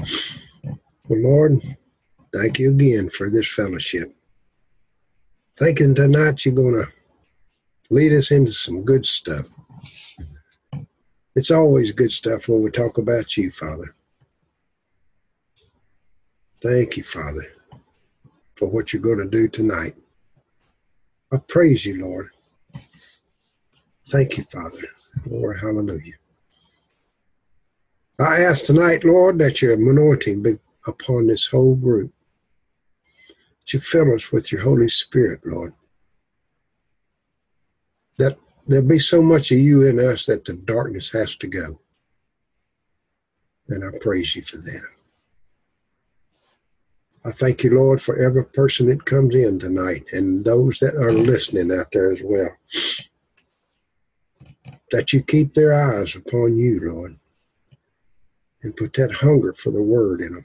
Well, Lord, thank you again for this fellowship. Thinking tonight you're going to lead us into some good stuff. It's always good stuff when we talk about you, Father. Thank you, Father, for what you're going to do tonight. I praise you, Lord. Thank you, Father. Lord, hallelujah. I ask tonight, Lord, that your anointing be upon this whole group. That you fill us with your Holy Spirit, Lord. That there'll be so much of you in us that the darkness has to go. And I praise you for that. I thank you, Lord, for every person that comes in tonight and those that are listening out there as well. That you keep their eyes upon you, Lord, and put that hunger for the word in them.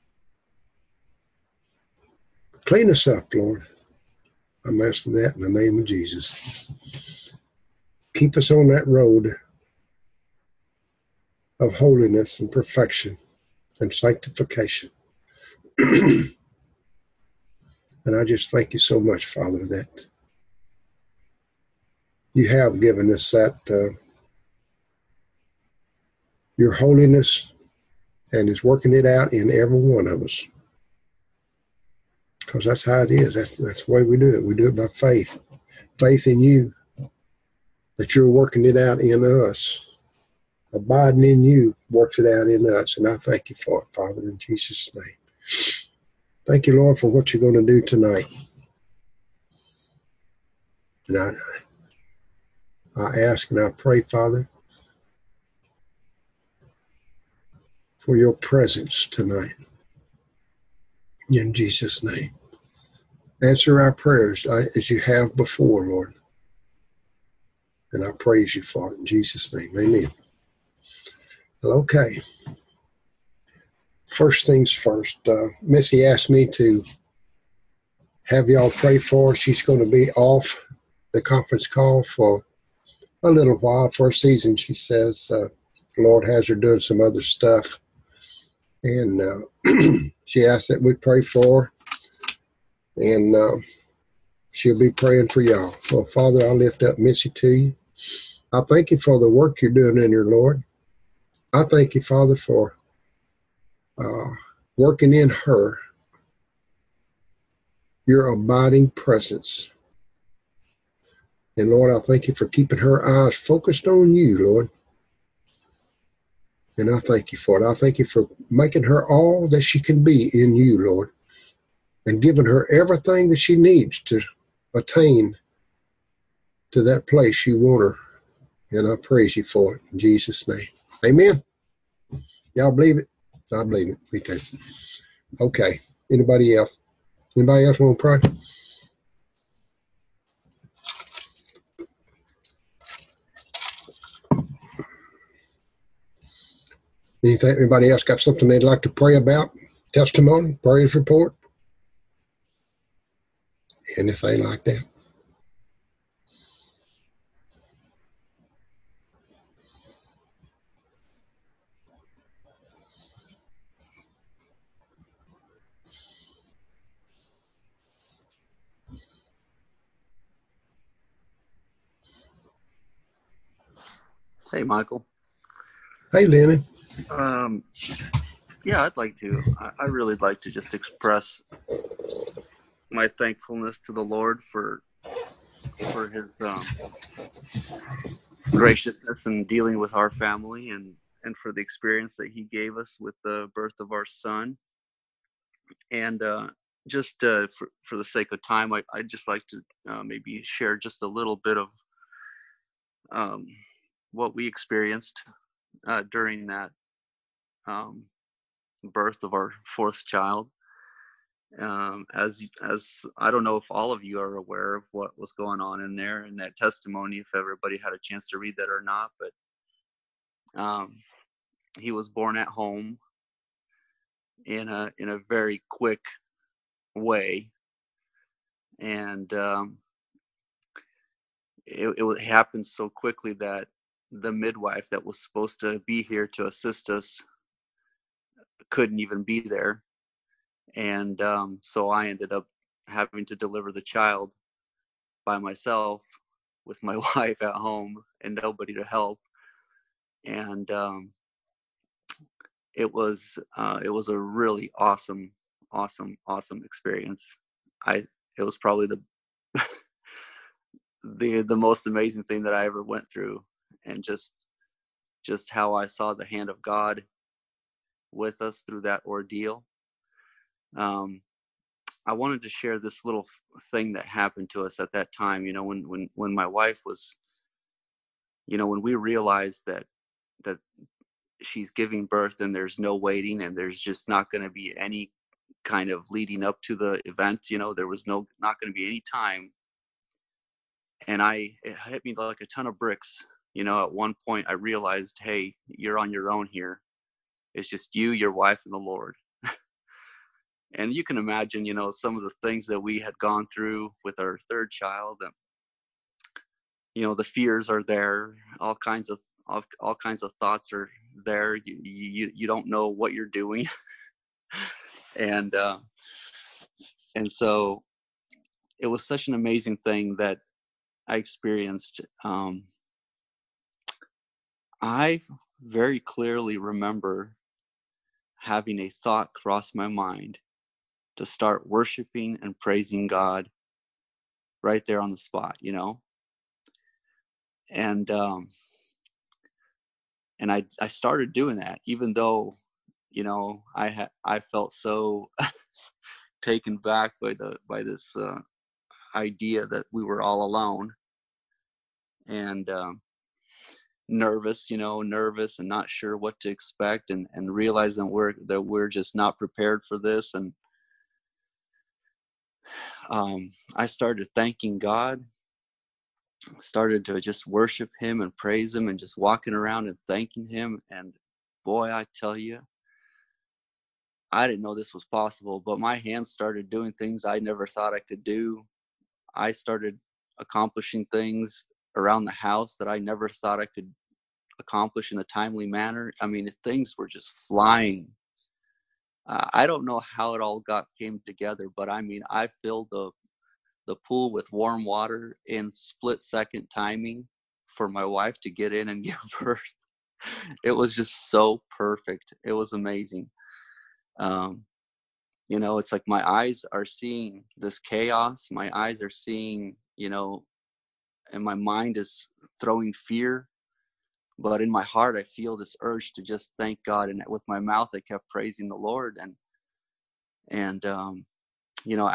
Clean us up, Lord. I'm asking that in the name of Jesus. Keep us on that road of holiness and perfection and sanctification. And I just thank you so much, Father, that you have given us that your holiness and is working it out in every one of us. Because that's how it is. That's the way we do it. We do it by faith. Faith in you, that you're working it out in us. Abiding in you works it out in us. And I thank you for it, Father, in Jesus' name. Thank you, Lord, for what you're going to do tonight. And I ask and I pray, Father, for your presence tonight. In Jesus' name. Answer our prayers as you have before, Lord. And I praise you for it in Jesus' name. Amen. Well, okay. First things first. Missy asked me to have y'all pray for her. She's going to be off the conference call for a little while, for a season, she says. The Lord has her doing some other stuff. And she asked that we pray for her. And she'll be praying for y'all. Well, Father, I lift up Missy to you. I thank you for the work you're doing in her, Lord. I thank you, Father, for working in her your abiding presence. And Lord, I thank you for keeping her eyes focused on you, Lord. And I thank you for it. I thank you for making her all that she can be in you, Lord, and giving her everything that she needs to attain to that place you want her. And I praise you for it in Jesus' name. Amen. Y'all believe it? I believe it. Me too. Okay. Anybody else? Anybody else want to pray? Anything? Anybody else got something they'd like to pray about? Testimony, praise report, anything like that? Hey, Michael. Hey, Lenny. Yeah, I'd like to. I really like to just express my thankfulness to the Lord for His graciousness in dealing with our family, and for the experience that He gave us with the birth of our son. And just for the sake of time, I'd just like to maybe share just a little bit of what we experienced during that birth of our fourth child. As I don't know if all of you are aware of what was going on in there in that testimony, if everybody had a chance to read that or not, but he was born at home in a very quick way, and it happened so quickly that the midwife that was supposed to be here to assist us couldn't even be there. And so I ended up having to deliver the child by myself with my wife at home and nobody to help. And it was a really awesome experience. It was probably the most amazing thing that I ever went through, and just how I saw the hand of God with us through that ordeal. I wanted to share this little thing that happened to us at that time. You know, when my wife was, you know, when we realized that she's giving birth and there's no waiting and there's just not going to be any kind of leading up to the event, you know, there was not going to be any time. And it hit me like a ton of bricks. You know, at one point I realized, hey, you're on your own here. It's just you, your wife, and the Lord. And you can imagine, you know, some of the things that we had gone through with our third child. And, you know, the fears are there. All kinds of thoughts are there. You don't know what you're doing. And so it was such an amazing thing that I experienced. I very clearly remember having a thought cross my mind to start worshiping and praising God right there on the spot, you know. And I started doing that, even though, you know, I felt so taken back by this idea that we were all alone, and nervous and not sure what to expect, and realizing that we're just not prepared for this. And I started thanking God, started to just worship him and praise him and just walking around and thanking him. And boy, I tell you, I didn't know this was possible, but my hands started doing things I never thought I could do. I started accomplishing things around the house that I never thought I could accomplish in a timely manner. I mean, things were just flying. I don't know how it all came together, but I mean, I filled the pool with warm water in split second timing for my wife to get in and give birth. It was just so perfect. It was amazing. You know, it's like my eyes are seeing this chaos. My eyes are seeing, you know, and my mind is throwing fear. But in my heart, I feel this urge to just thank God. And with my mouth, I kept praising the Lord. And you know,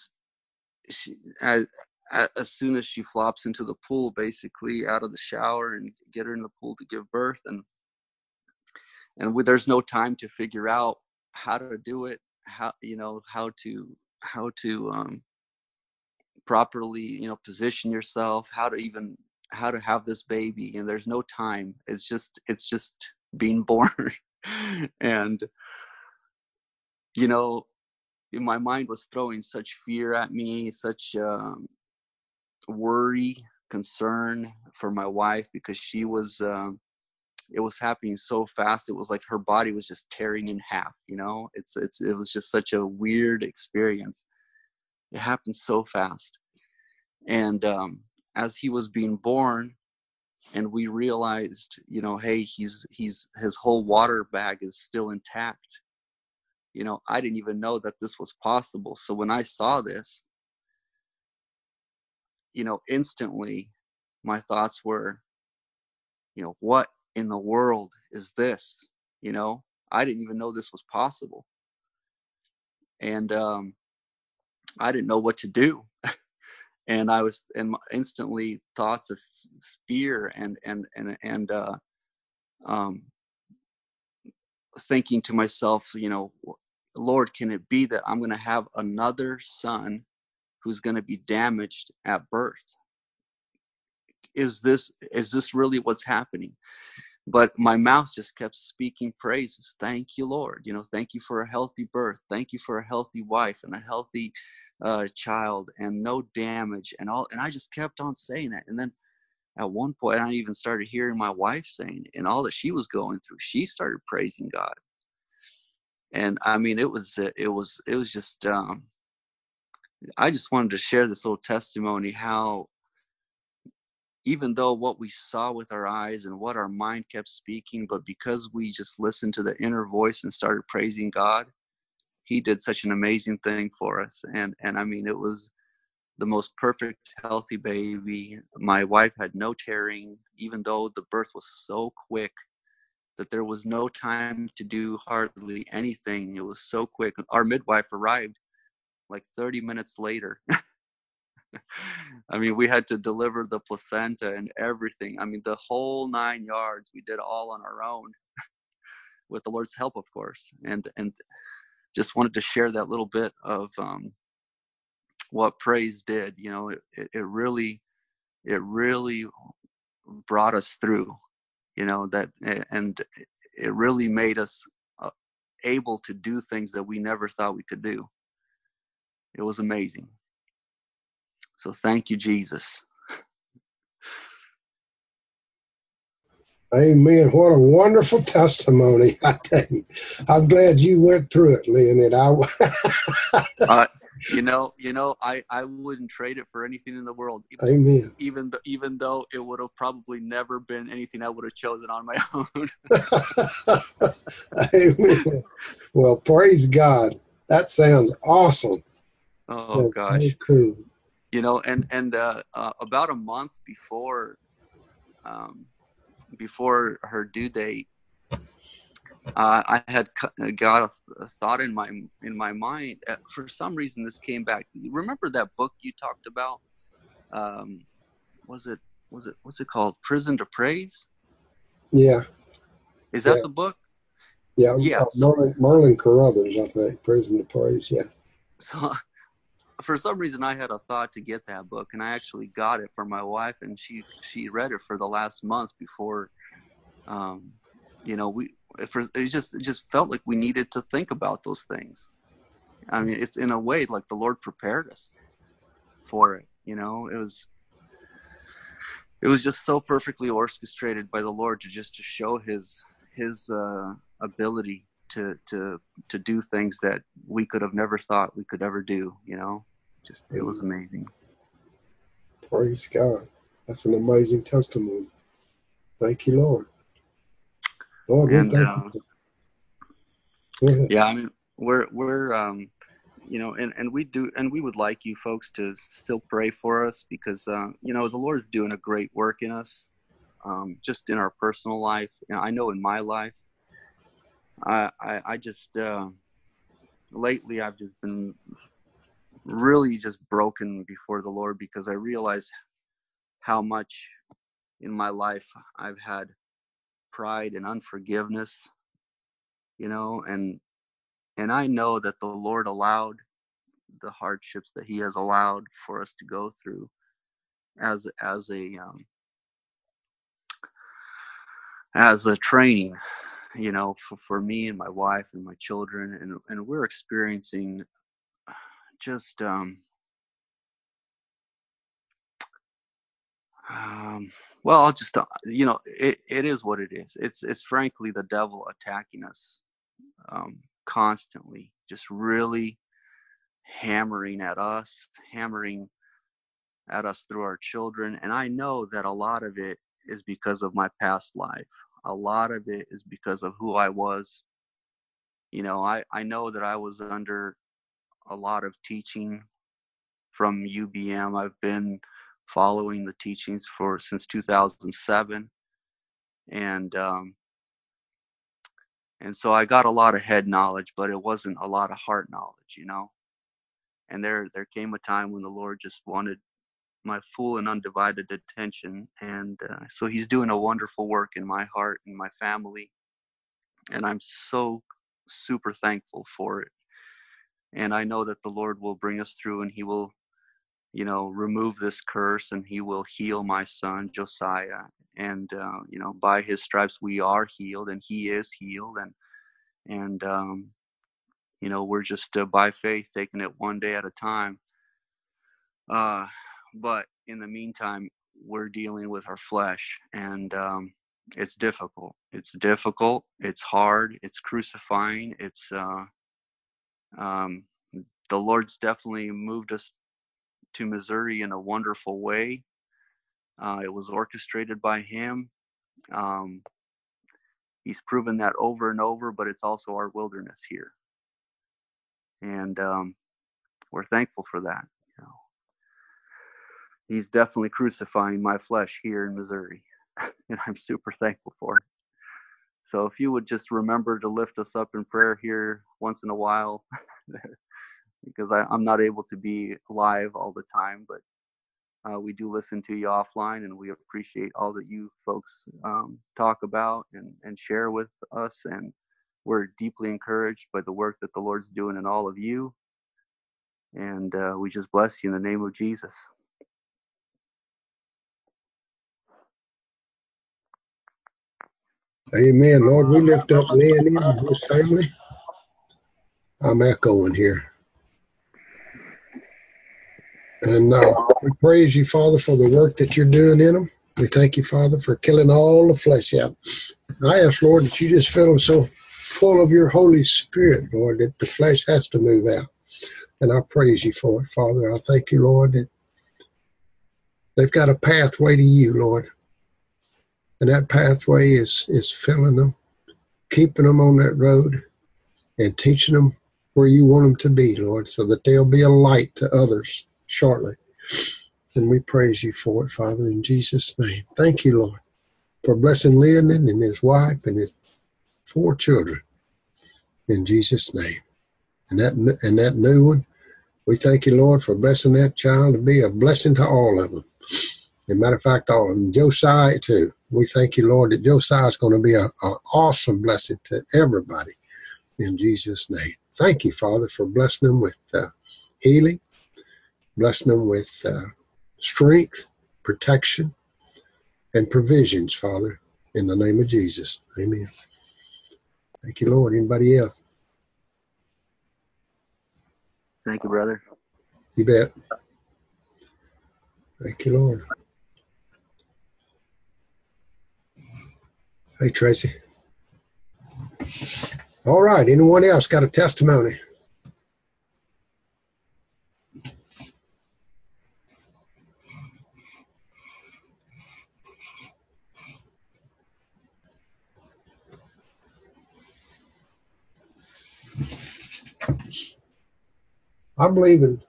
as soon as she flops into the pool, basically out of the shower, and get her in the pool to give birth, and there's no time to figure out how to do it, how to properly, you know, position yourself, how to have this baby, and there's no time. It's just being born. And you know, my mind was throwing such fear at me, such worry, concern for my wife, because she was it was happening so fast. It was like her body was just tearing in half, you know. It was just such a weird experience. It happened so fast. And as he was being born, and we realized, you know, hey, his whole water bag is still intact. You know, I didn't even know that this was possible. So when I saw this, you know, instantly my thoughts were, you know, what in the world is this? You know, I didn't even know this was possible. And I didn't know what to do. And instantly thoughts of fear and thinking to myself, you know, Lord, can it be that I'm going to have another son who's going to be damaged at birth? Is this really what's happening? But my mouth just kept speaking praises. Thank you, Lord. You know, thank you for a healthy birth. Thank you for a healthy wife and a healthy child, and no damage and all. And I just kept on saying that. And then at one point, I even started hearing my wife saying it, and all that she was going through, she started praising God. And I mean, it was just, I just wanted to share this little testimony, how even though what we saw with our eyes and what our mind kept speaking, but because we just listened to the inner voice and started praising God, he did such an amazing thing for us. And I mean, it was the most perfect, healthy baby. My wife had no tearing, even though the birth was so quick that there was no time to do hardly anything. It was so quick. Our midwife arrived like 30 minutes later. I mean, we had to deliver the placenta and everything. I mean, the whole 9 yards, we did all on our own with the Lord's help, of course. And just wanted to share that little bit of what praise did. You know, it really brought us through, you know, that, and it really made us able to do things that we never thought we could do. It was amazing. So thank you, Jesus. Amen. What a wonderful testimony. I tell you, I'm glad you went through it, Leonid. You know, I wouldn't trade it for anything in the world. Amen. Even though it would have probably never been anything I would have chosen on my own. Amen. Well, praise God. That sounds awesome. Oh gosh. So cool. You know, and about a month before her due date, I had got a thought in my mind. For some reason, this came back. Remember that book you talked about? Was it what's it called? Prison to Praise? Yeah. Is that the book? Yeah. Yeah. So Merlin Carruthers, I think. Prison to Praise. Yeah. so for some reason, I had a thought to get that book, and I actually got it for my wife, and she read it for the last month before. You know, it just felt like we needed to think about those things. I mean, it's in a way like the Lord prepared us for it. You know, it was just so perfectly orchestrated by the Lord to show his ability to do things that we could have never thought we could ever do. You know, just it was amazing. Praise God. That's an amazing testimony. Thank you, Lord. Lord, we thank you. Go ahead. Yeah, I mean, we're you know, and we would like you folks to still pray for us, because you know, the Lord's doing a great work in us, just in our personal life. You know, I know in my life, I just lately I've just been really just broken before the Lord, because I realize how much in my life I've had pride and unforgiveness, you know, and I know that the Lord allowed the hardships that he has allowed for us to go through as a training, you know, for me and my wife and my children, and we're experiencing just well, I'll just you know, it is what it is. It's frankly the devil attacking us constantly, just really hammering at us through our children. And I know that a lot of it is because of my past life. A lot of it is because of who I was. You know, I know that I was under a lot of teaching from UBM. I've been following the teachings since 2007. And so I got a lot of head knowledge, but it wasn't a lot of heart knowledge, you know. And there came a time when the Lord just wanted my full and undivided attention, and so he's doing a wonderful work in my heart and my family, and I'm so super thankful for it. And I know that the Lord will bring us through, and he will, you know, remove this curse, and he will heal my son Josiah. And you know, by his stripes we are healed, and he is healed. And you know, we're just by faith taking it one day at a time. But in the meantime, we're dealing with our flesh, and it's difficult. It's difficult. It's hard. It's crucifying. Um, the Lord's definitely moved us to Missouri in a wonderful way. It was orchestrated by Him. Um, he's proven that over and over, but it's also our wilderness here, and we're thankful for that. You know, He's definitely crucifying my flesh here in Missouri, and I'm super thankful for it. So if you would just remember to lift us up in prayer here once in a while, because I'm not able to be live all the time, but we do listen to you offline, and we appreciate all that you folks talk about and share with us. And we're deeply encouraged by the work that the Lord's doing in all of you. And we just bless you in the name of Jesus. Amen. Lord, we lift up Lynn and his family. I'm echoing here. And we praise you, Father, for the work that you're doing in them. We thank you, Father, for killing all the flesh out. I ask, Lord, that you just fill them so full of your Holy Spirit, Lord, that the flesh has to move out. And I praise you for it, Father. I thank you, Lord, that they've got a pathway to you, Lord. And that pathway is filling them, keeping them on that road, and teaching them where you want them to be, Lord, so that they'll be a light to others shortly. And we praise you for it, Father, in Jesus' name. Thank you, Lord, for blessing Leonard and his wife and his 4 children, in Jesus' name. And that new one, we thank you, Lord, for blessing that child to be a blessing to all of them. As a matter of fact, all of them. Josiah, too. We thank you, Lord, that Josiah is going to be an awesome blessing to everybody, in Jesus' name. Thank you, Father, for blessing them with healing, blessing them with strength, protection, and provisions, Father, in the name of Jesus. Amen. Thank you, Lord. Anybody else? Thank you, brother. You bet. Thank you, Lord. Hey, Tracy. All right. Anyone else got a testimony? I believe in,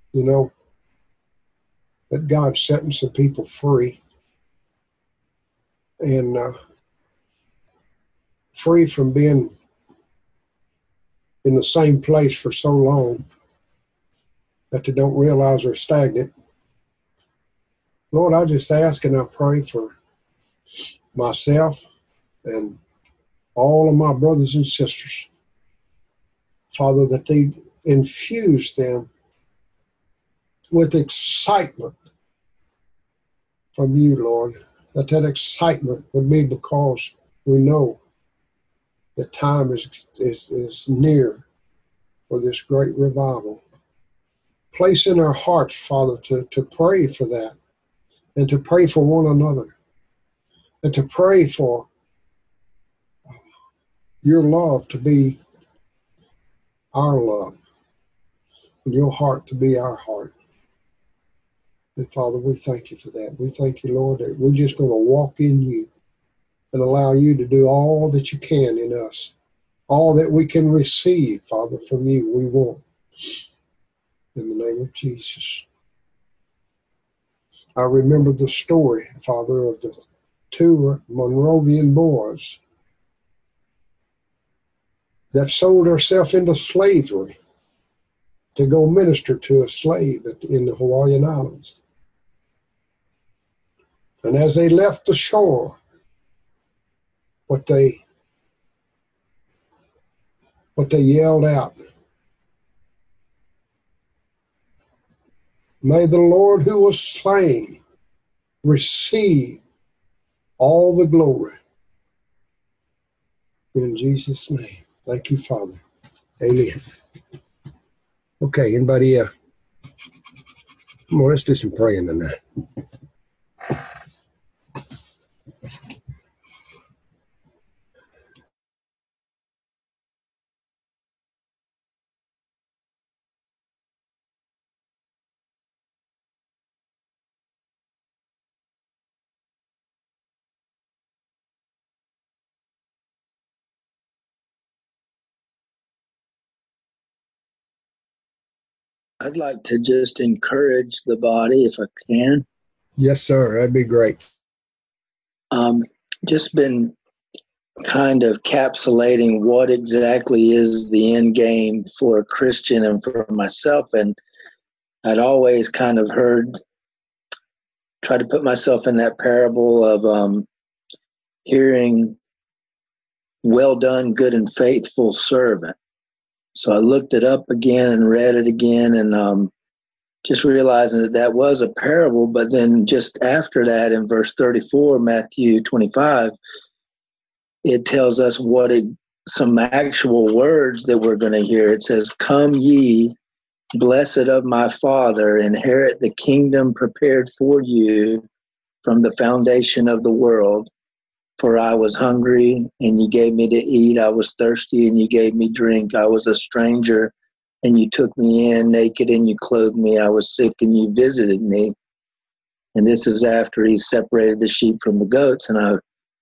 that God's setting some people free, and free from being in the same place for so long that they don't realize they're stagnant. Lord, I just ask and I pray for myself and all of my brothers and sisters, Father, that they infuse them with excitement from you, Lord, that excitement would be because we know that time is near for this great revival. Place in our hearts, Father, to pray for that, and to pray for one another, and to pray for your love to be our love, and your heart to be our heart. And Father, we thank you for that. We thank you, Lord, that we're just going to walk in you and allow you to do all that you can in us. All that we can receive, Father, from you, we want. In the name of Jesus. I remember the story, Father, of the 2 Monrovian boys that sold themselves into slavery to go minister to a slave in the Hawaiian Islands. And as they left the shore, what they yelled out, "May the Lord who was slain receive all the glory." In Jesus' name. Thank you, Father. Amen. Okay, anybody come on, let's do some praying tonight. I'd like to just encourage the body if I can. Yes, sir. That'd be great. Just been kind of capsulating what exactly is the end game for a Christian and for myself. And I'd always kind of try to put myself in that parable of hearing, well done, good and faithful servant. So I looked it up again and read it again, and just realizing that was a parable. But then just after that, in verse 34, Matthew 25, it tells us some actual words that we're going to hear. It says, "Come ye, blessed of my Father, inherit the kingdom prepared for you from the foundation of the world. For I was hungry, and you gave me to eat. I was thirsty, and you gave me drink. I was a stranger, and you took me in. Naked, and you clothed me. I was sick, and you visited me." And this is after he separated the sheep from the goats. And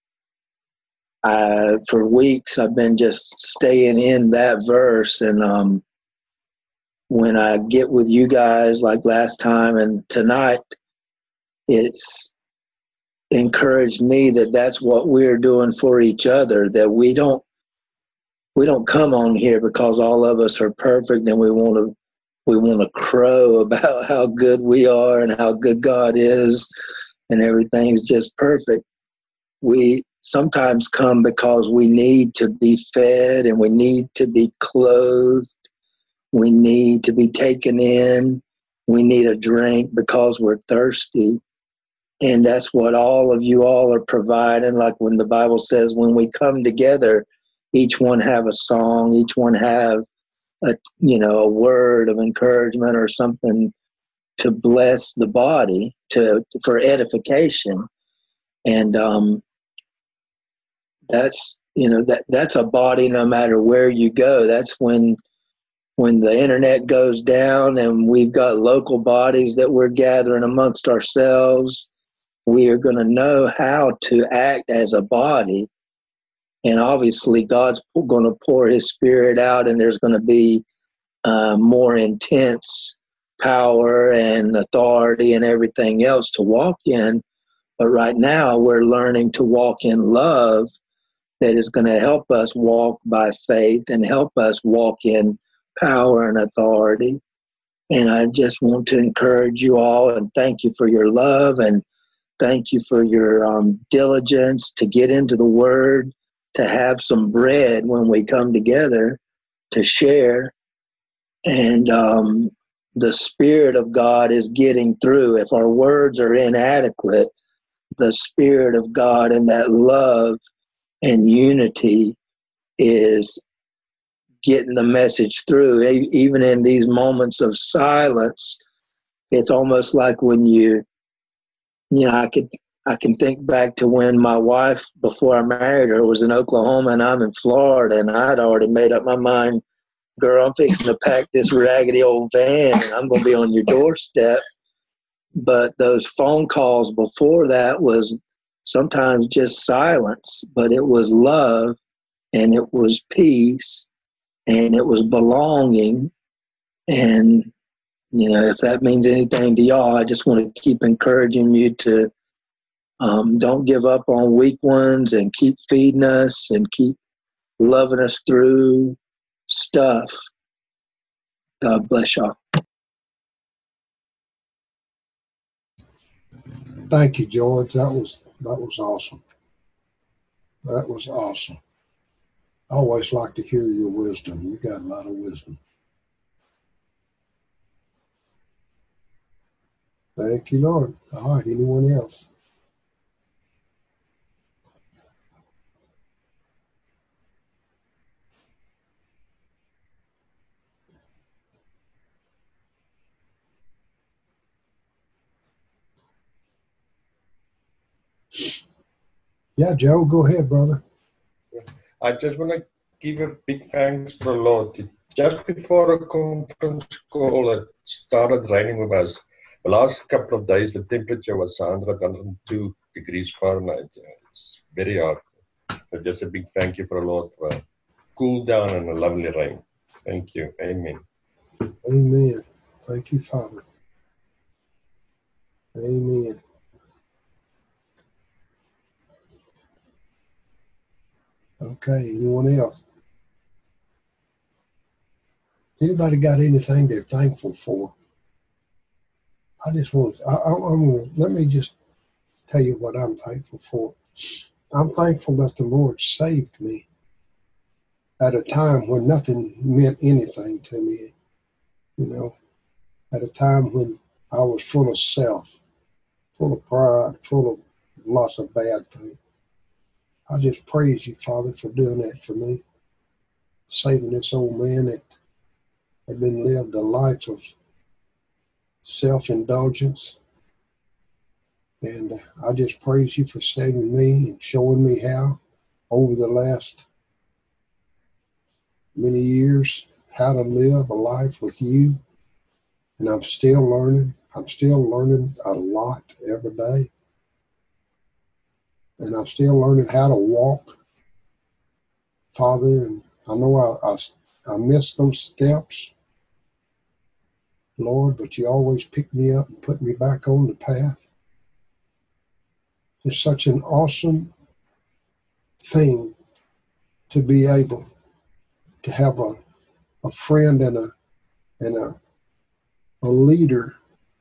for weeks, I've been just staying in that verse. And when I get with you guys like last time and tonight, it's encouraged me that that's what we're doing for each other, that we don't come on here because all of us are perfect and we want to crow about how good we are and how good God is and everything's just perfect. We sometimes come because we need to be fed and we need to be clothed. We need to be taken in. We need a drink because we're thirsty. And that's what all of you all are providing. Like when the Bible says, when we come together, each one have a song, each one have a word of encouragement or something to bless the body for edification. And that's a body no matter where you go. That's when the internet goes down and we've got local bodies that we're gathering amongst ourselves, we are going to know how to act as a body. And obviously God's going to pour his spirit out, and there's going to be more intense power and authority and everything else to walk in. But right now we're learning to walk in love that is going to help us walk by faith and help us walk in power and authority. And I just want to encourage you all and thank you for your love and thank you for your diligence to get into the Word, to have some bread when we come together to share. And the Spirit of God is getting through. If our words are inadequate, the Spirit of God and that love and unity is getting the message through. Even in these moments of silence, it's almost like when I can think back to when my wife, before I married her, was in Oklahoma and I'm in Florida, and I'd already made up my mind, girl, I'm fixing to pack this raggedy old van and I'm going to be on your doorstep. But those phone calls before that was sometimes just silence, but it was love and it was peace and it was belonging. And, if that means anything to y'all, I just want to keep encouraging you to don't give up on weak ones and keep feeding us and keep loving us through stuff. God bless y'all. Thank you, George. That was awesome. That was awesome. I always like to hear your wisdom. You got a lot of wisdom. Thank you, Lord. All right, anyone else? Yeah, Joe, go ahead, brother. I just want to give a big thanks to the Lord. Just before the conference call, it started raining with us. The last couple of days, the temperature was 102 degrees Fahrenheit. It's very hard. So just a big thank you for the Lord for a cool down and a lovely rain. Thank you. Amen. Amen. Thank you, Father. Amen. Okay, anyone else? Anybody got anything they're thankful for? Let me just tell you what I'm thankful for. I'm thankful that the Lord saved me at a time when nothing meant anything to me, at a time when I was full of self, full of pride, full of lots of bad things. I just praise you, Father, for doing that for me, saving this old man that had been lived a life of self-indulgence. And I just praise you for saving me and showing me how, over the last many years, how to live a life with you. And I'm still learning. I'm still learning a lot every day. And I'm still learning how to walk, Father. And I know I missed those steps, Lord, but you always pick me up and put me back on the path. It's such an awesome thing to be able to have a friend and a leader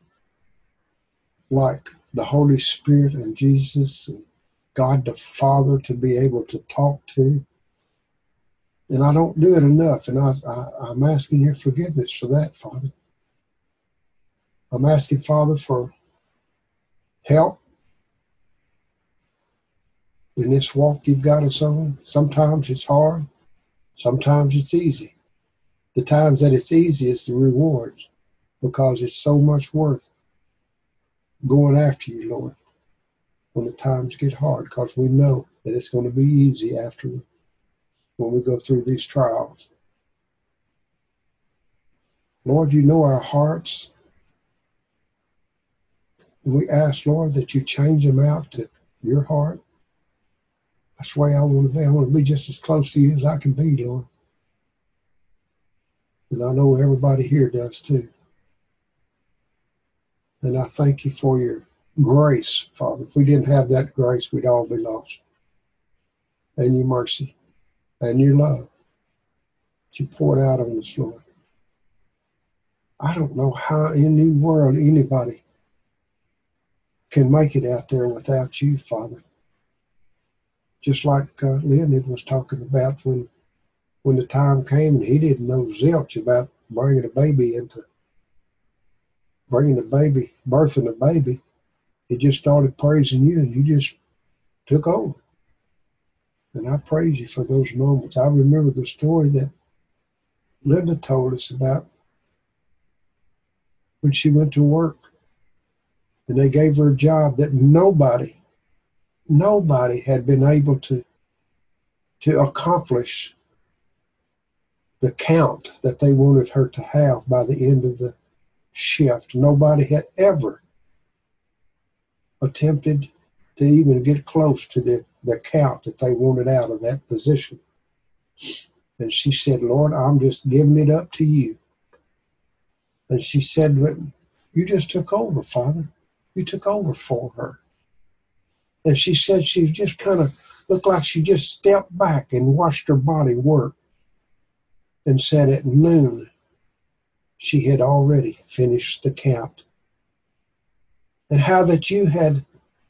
like the Holy Spirit and Jesus and God the Father to be able to talk to. And I don't do it enough, and I'm asking your forgiveness for that, Father. I'm asking, Father, for help in this walk you've got us on. Sometimes it's hard. Sometimes it's easy. The times that it's easy is the rewards, because it's so much worth going after you, Lord, when the times get hard, because we know that it's going to be easy after when we go through these trials. Lord, you know our hearts. And we ask, Lord, that you change them out to your heart. That's the way I want to be. I want to be just as close to you as I can be, Lord. And I know everybody here does too. And I thank you for your grace, Father. If we didn't have that grace, we'd all be lost. And your mercy and your love that you poured out on us, Lord. I don't know how in the world anybody can make it out there without you, Father. Just like Leonard was talking about when the time came and he didn't know zilch about birthing a baby. He just started praising you, and you just took over. And I praise you for those moments. I remember the story that Linda told us about when she went to work, and they gave her a job that nobody had been able to accomplish the count that they wanted her to have by the end of the shift. Nobody had ever attempted to even get close to the count that they wanted out of that position. And she said, Lord, I'm just giving it up to you. And she said, but you just took over, Father. You took over for her. And she said she just kind of looked like she just stepped back and watched her body work, and said at noon she had already finished the count. And how that you had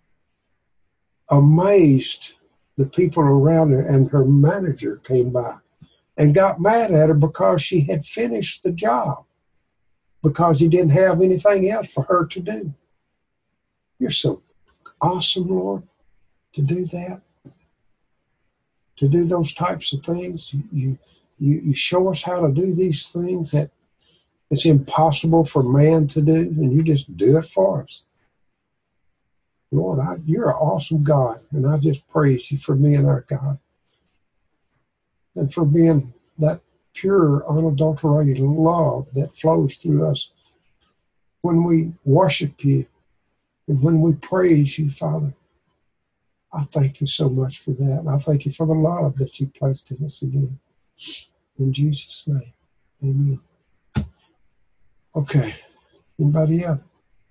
amazed the people around her, and her manager came by and got mad at her because she had finished the job, because he didn't have anything else for her to do. You're so awesome, Lord, to do that, to do those types of things. You show us how to do these things that it's impossible for man to do, and you just do it for us. Lord, you're an awesome God, and I just praise you for being our God and for being that pure, unadulterated love that flows through us when we worship you and when we praise you, Father. I thank you so much for that. I thank you for the love that you placed in us again. In Jesus' name, amen. Okay. Anybody else?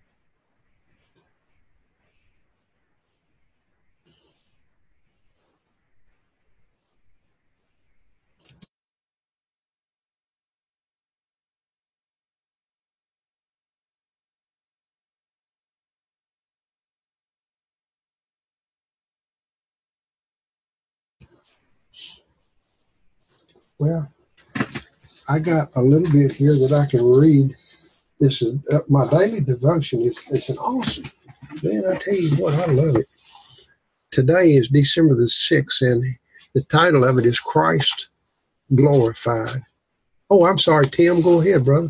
Well, I got a little bit here that I can read. This is my daily devotion. It's an awesome, man, I tell you what, I love it. Today is December the 6th, and the title of it is Christ Glorified. Oh, I'm sorry, Tim. Go ahead, brother.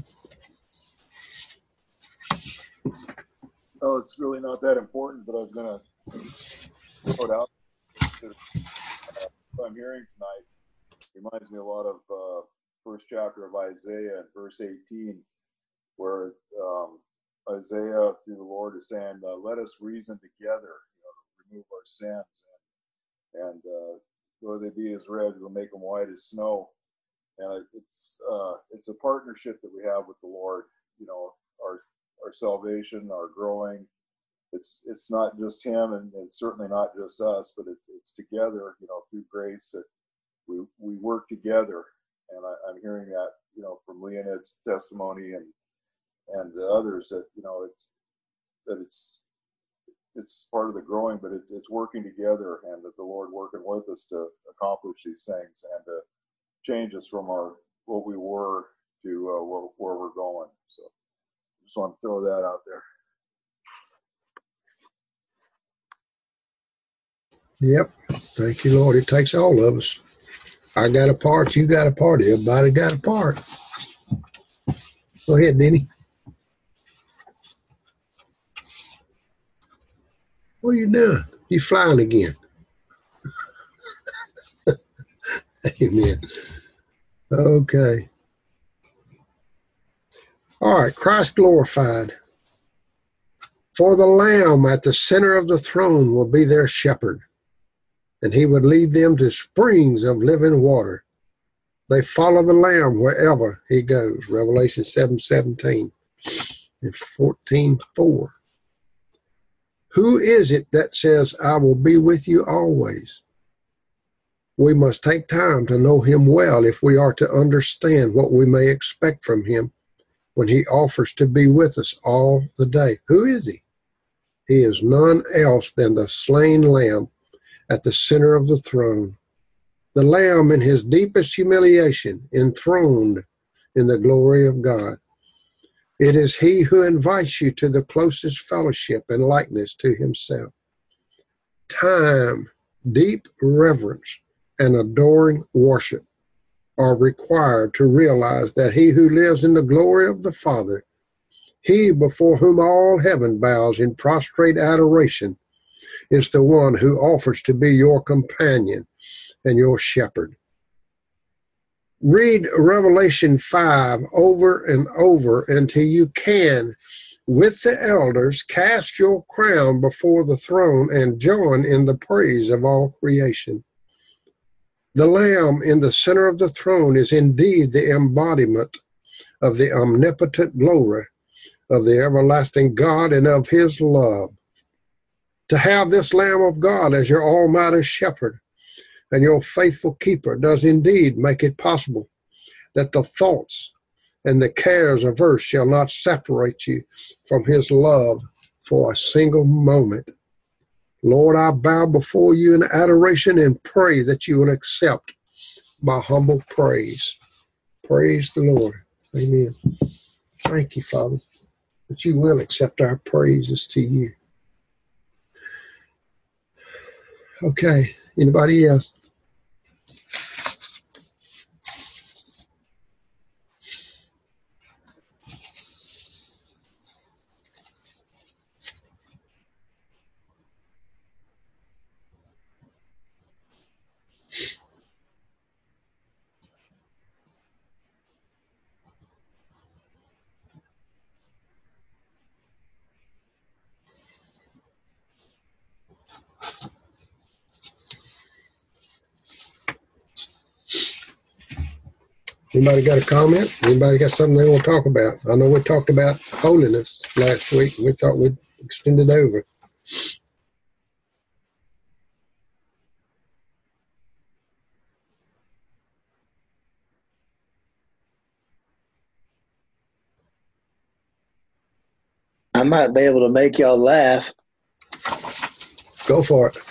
Oh, it's really not that important, but I was going to put out what I'm hearing tonight reminds me a lot of first chapter of Isaiah, verse 18, where Isaiah through the Lord is saying, "Let us reason together, remove our sins, and though they be as red, we'll make them white as snow." And it's a partnership that we have with the Lord. Our salvation, our growing. It's not just Him, and it's certainly not just us, but it's together. Through grace that we work together. And I'm hearing that from Leonid's testimony and others that it's part of the growing, but it's working together, and that the Lord working with us to accomplish these things and to change us from what we were to where we're going. So just want to throw that out there. Yep. Thank you, Lord. It takes all of us. I got a part. You got a part. Everybody got a part. Go ahead, Denny. What are you doing? You flying again. Amen. Okay. All right. Christ glorified. For the Lamb at the center of the throne will be their shepherd, and he would lead them to springs of living water. They follow the Lamb wherever he goes. Revelation 7:17 and 14:4. Who is it that says, I will be with you always? We must take time to know him well if we are to understand what we may expect from him when he offers to be with us all the day. Who is he? He is none else than the slain Lamb at the center of the throne. The Lamb in his deepest humiliation, enthroned in the glory of God. It is he who invites you to the closest fellowship and likeness to himself. Time, deep reverence, and adoring worship are required to realize that he who lives in the glory of the Father, he before whom all heaven bows in prostrate adoration, is the one who offers to be your companion and your shepherd. Read Revelation 5 over and over until you can, with the elders, cast your crown before the throne and join in the praise of all creation. The Lamb in the center of the throne is indeed the embodiment of the omnipotent glory of the everlasting God and of his love. To have this Lamb of God as your almighty shepherd and your faithful keeper does indeed make it possible that the thoughts and the cares of earth shall not separate you from his love for a single moment. Lord, I bow before you in adoration and pray that you will accept my humble praise. Praise the Lord. Amen. Thank you, Father, that you will accept our praises to you. Okay, anybody else? Anybody got a comment? Anybody got something they want to talk about? I know we talked about holiness last week. We thought we'd extend it over. I might be able to make y'all laugh. Go for it.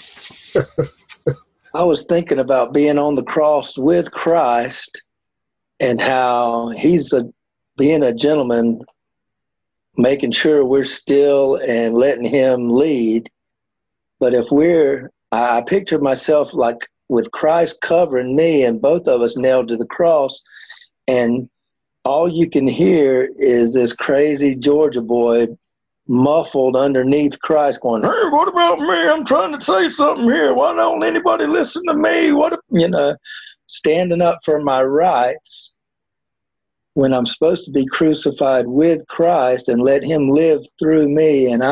I was thinking about being on the cross with Christ and how he's being a gentleman, making sure we're still and letting him lead. But if I picture myself like with Christ covering me and both of us nailed to the cross, and all you can hear is this crazy Georgia boy muffled underneath Christ going, "Hey, what about me? I'm trying to say something here. Why don't anybody listen to me? Standing up for my rights when I'm supposed to be crucified with Christ and let him live through me, and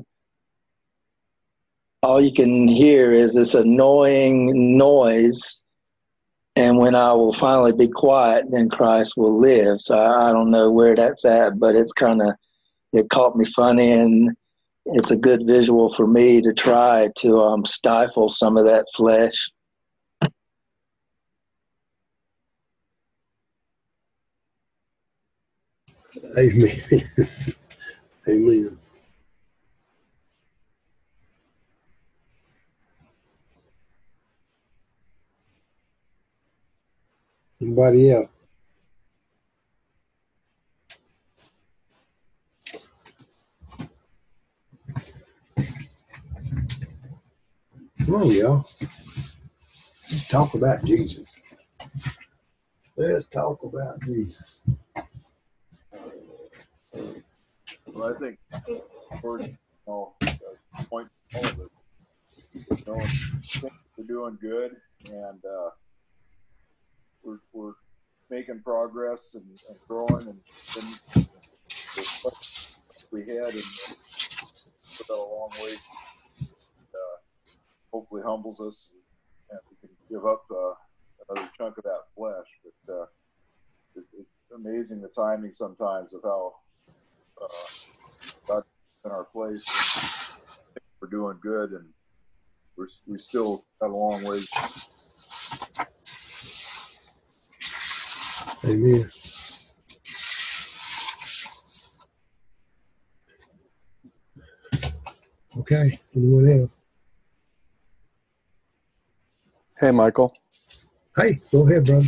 all you can hear is this annoying noise. And when I will finally be quiet, then Christ will live." So I don't know where that's at, but it caught me funny, and it's a good visual for me to try to stifle some of that flesh. Amen. Amen. Anybody else? Come on, y'all. Let's talk about Jesus. Let's talk about Jesus. Well, I think for point all of it. I think we're doing good, and we're making progress and growing, and we had and put that a long way. Hopefully humbles us, and we can give up another chunk of that flesh. But it's amazing the timing sometimes of how God's in our place. And we're doing good, and we still got a long way. Amen. Okay. Anyone else? Hey, Michael. Hey, go ahead, brother.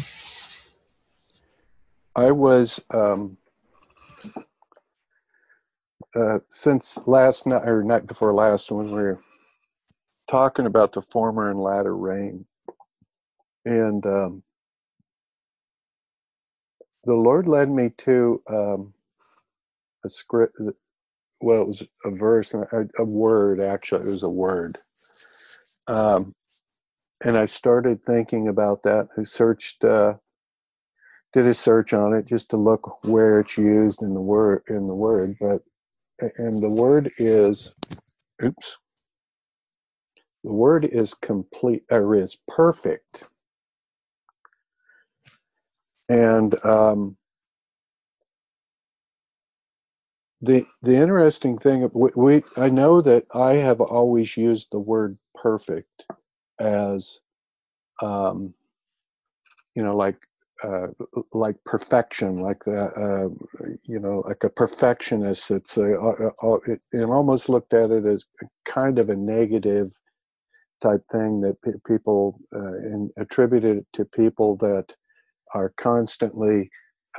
I was, since last night, or night before last, when we were talking about the former and latter rain, and the Lord led me to a script, well, it was a verse, a word, actually, it was a word. And I started thinking about that. I did a search on it just to look where it's used in the word, and the word is, the word is complete, or is perfect. And the interesting thing, I know that I have always used the word perfect as, like perfection, like that, like a perfectionist. It almost looked at it as kind of a negative type thing that people and attributed it to people that are constantly,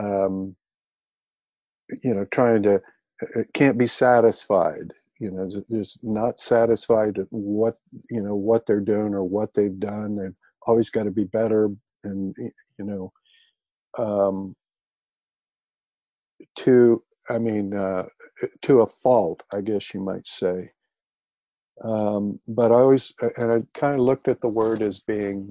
trying to, can't be satisfied. Just not satisfied at what they're doing or what they've done. They've always got to be better, and to a fault, I guess you might say. But I kind of looked at the word as being,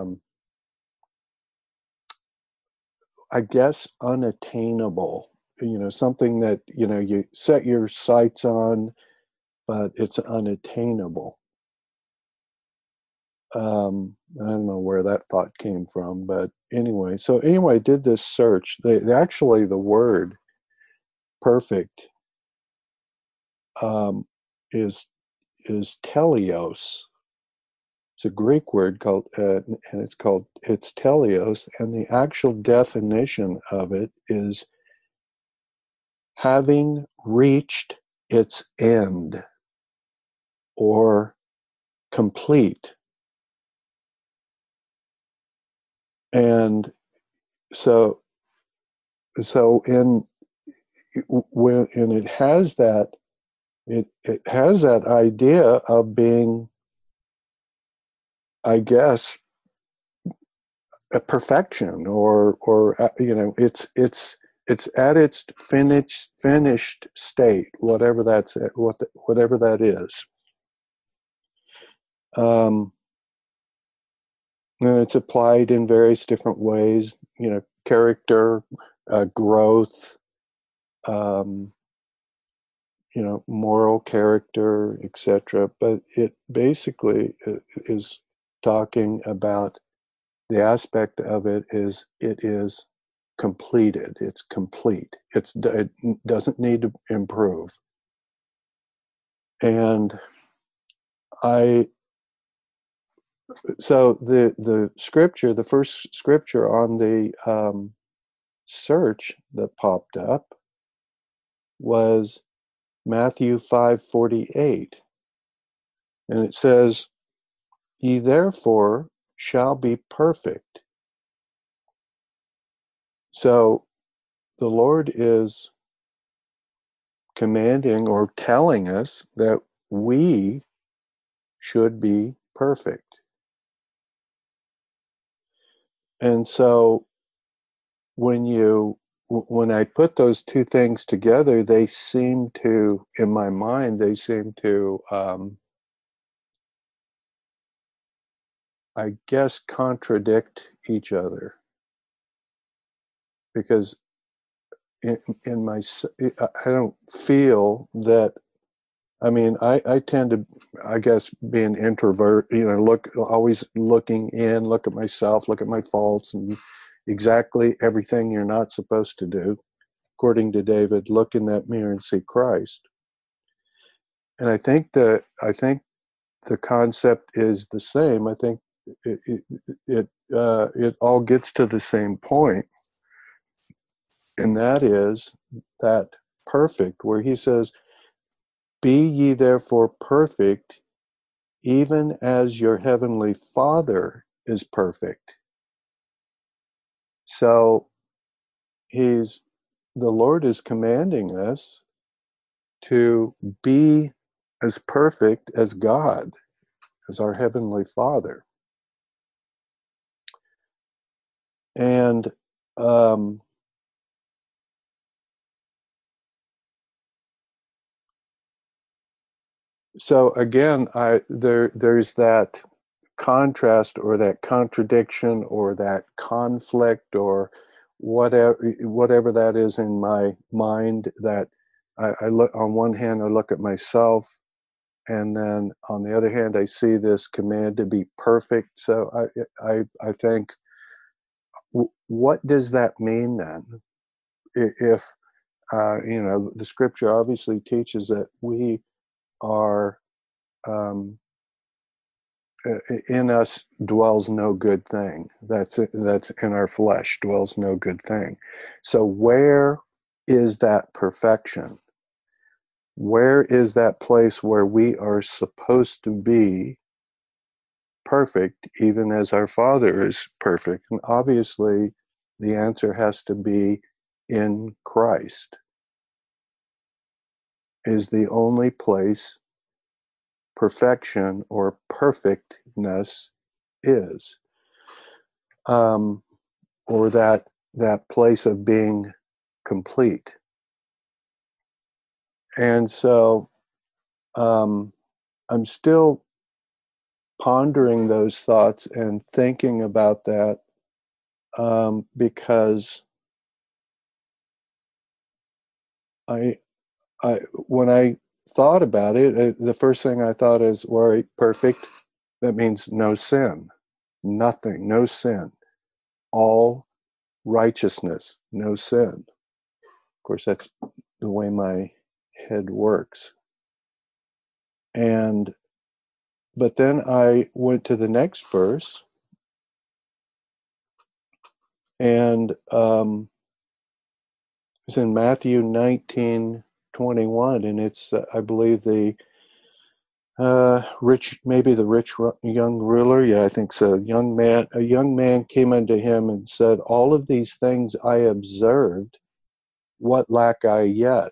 I guess, unattainable. Something that you set your sights on, but it's unattainable. I don't know where that thought came from, but anyway. So anyway, I did this search. They actually, the word perfect is teleos. It's a Greek word called, and it's teleos, and the actual definition of it is having reached its end or complete. And so and it has that idea of being, I guess, a perfection, or it's at its finished state, whatever whatever that is. And it's applied in various different ways, character, growth, moral character, etc. But it basically is talking about the aspect of it is completed. It's complete. It doesn't need to improve. And so the scripture, the first scripture on the search that popped up was Matthew 5:48, and it says, "Ye therefore shall be perfect." So the Lord is commanding or telling us that we should be perfect. And so when I put those two things together, they seem to, in my mind, I guess, contradict each other. Because I don't feel that, I tend to, I guess, be an introvert, always looking in, look at myself, look at my faults, and exactly everything you're not supposed to do. According to David, look in that mirror and see Christ. And I think the concept is the same. I think it all gets to the same point, and that is that perfect, where he says, "Be ye therefore perfect, even as your heavenly Father is perfect." So the Lord is commanding us to be as perfect as God, as our heavenly Father. And so again, there's that contrast, or that contradiction, or that conflict, or whatever that is in my mind, that I look, on one hand I look at myself, and then on the other hand I see this command to be perfect. So I think, what does that mean then? If the scripture obviously teaches that we are, in us dwells no good thing. That's in our flesh dwells no good thing. So where is that perfection? Where is that place where we are supposed to be perfect, even as our Father is perfect? And obviously the answer has to be in Christ. Is the only place perfection or perfectness is, or that place of being complete. And so I'm still pondering those thoughts and thinking about that, because when I thought about it, the first thing I thought is, well, perfect. That means no sin, nothing, no sin. All righteousness, no sin. Of course, that's the way my head works. But then I went to the next verse, and it's in Matthew 19:21, and it's I believe the rich young ruler. Yeah, I think so. A young man came unto him and said, "All of these things I observed. What lack I yet?"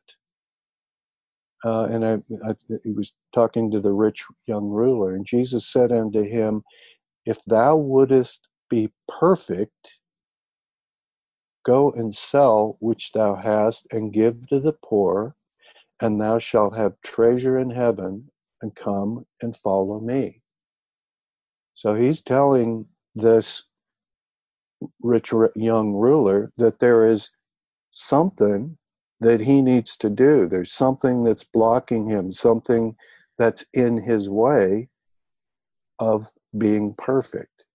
And he was talking to the rich young ruler, and Jesus said unto him, "If thou wouldest be perfect, go and sell which thou hast, and give to the poor, and thou shalt have treasure in heaven, and come and follow me." So he's telling this rich young ruler that there is something that he needs to do. There's something that's blocking him, something that's in his way of being perfect.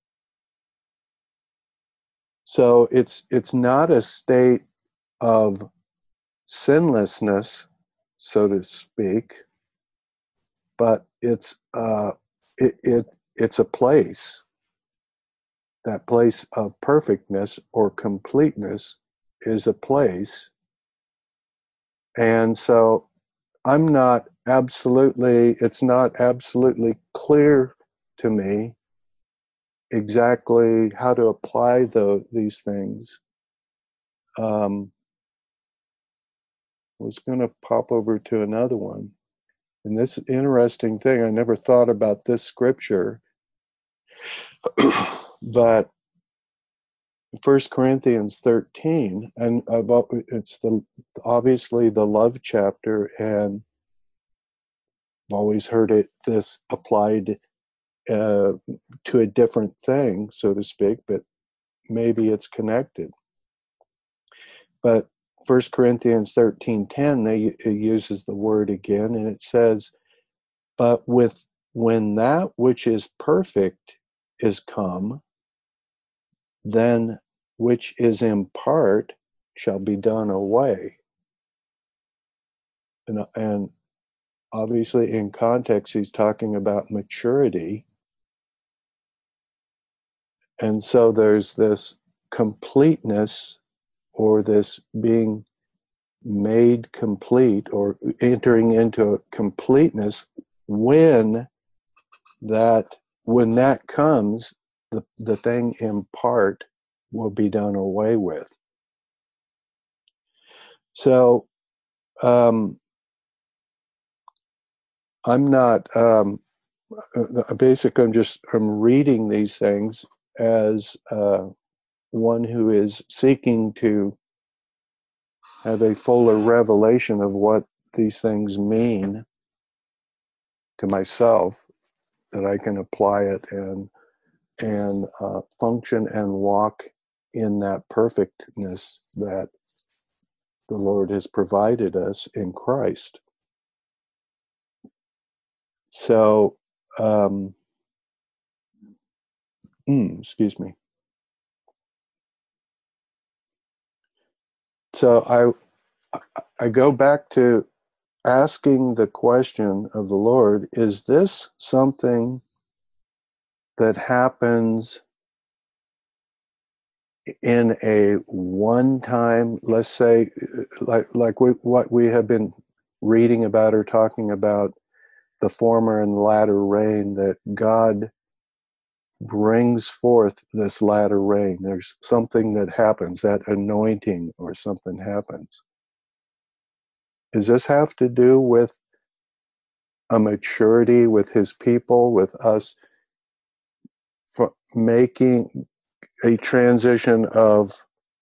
So it's not a state of sinlessness, so to speak, but it's a place. That place of perfectness or completeness is a place. And so it's not absolutely clear to me exactly how to apply these things. I was going to pop over to another one. And this interesting thing, I never thought about this scripture, but 1 Corinthians 13, and it's obviously the love chapter, and I've always heard this applied to a different thing, so to speak, but maybe it's connected. But 1 Corinthians 13:10, it uses the word again, and it says, "But when that which is perfect is come, then which is in part shall be done away." And obviously in context, he's talking about maturity. And so there's this completeness, or this being made complete, or entering into a completeness when that comes, the thing in part will be done away with. So I'm not basically I'm reading these things as one who is seeking to have a fuller revelation of what these things mean to myself, that I can apply it and function and walk in that perfectness that the Lord has provided us in Christ. So, excuse me. So I go back to asking the question of the Lord, is this something that happens in a one-time, let's say, what we have been reading about or talking about, the former and latter rain, that God brings forth this latter rain. There's something that happens, that anointing or something happens. Does this have to do with a maturity with his people, with us making a transition of,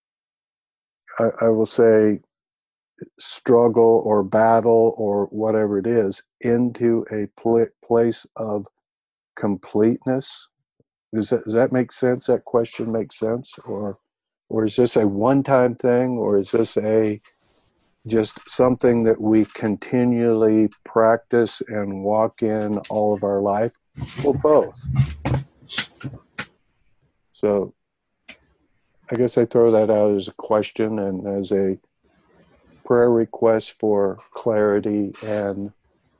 I will say, struggle or battle or whatever it is, into a place of completeness? Does that make sense? That question makes sense? Or is this a one-time thing, or is this just something that we continually practice and walk in all of our life? Well, both. So I guess I throw that out as a question and as a prayer request for clarity and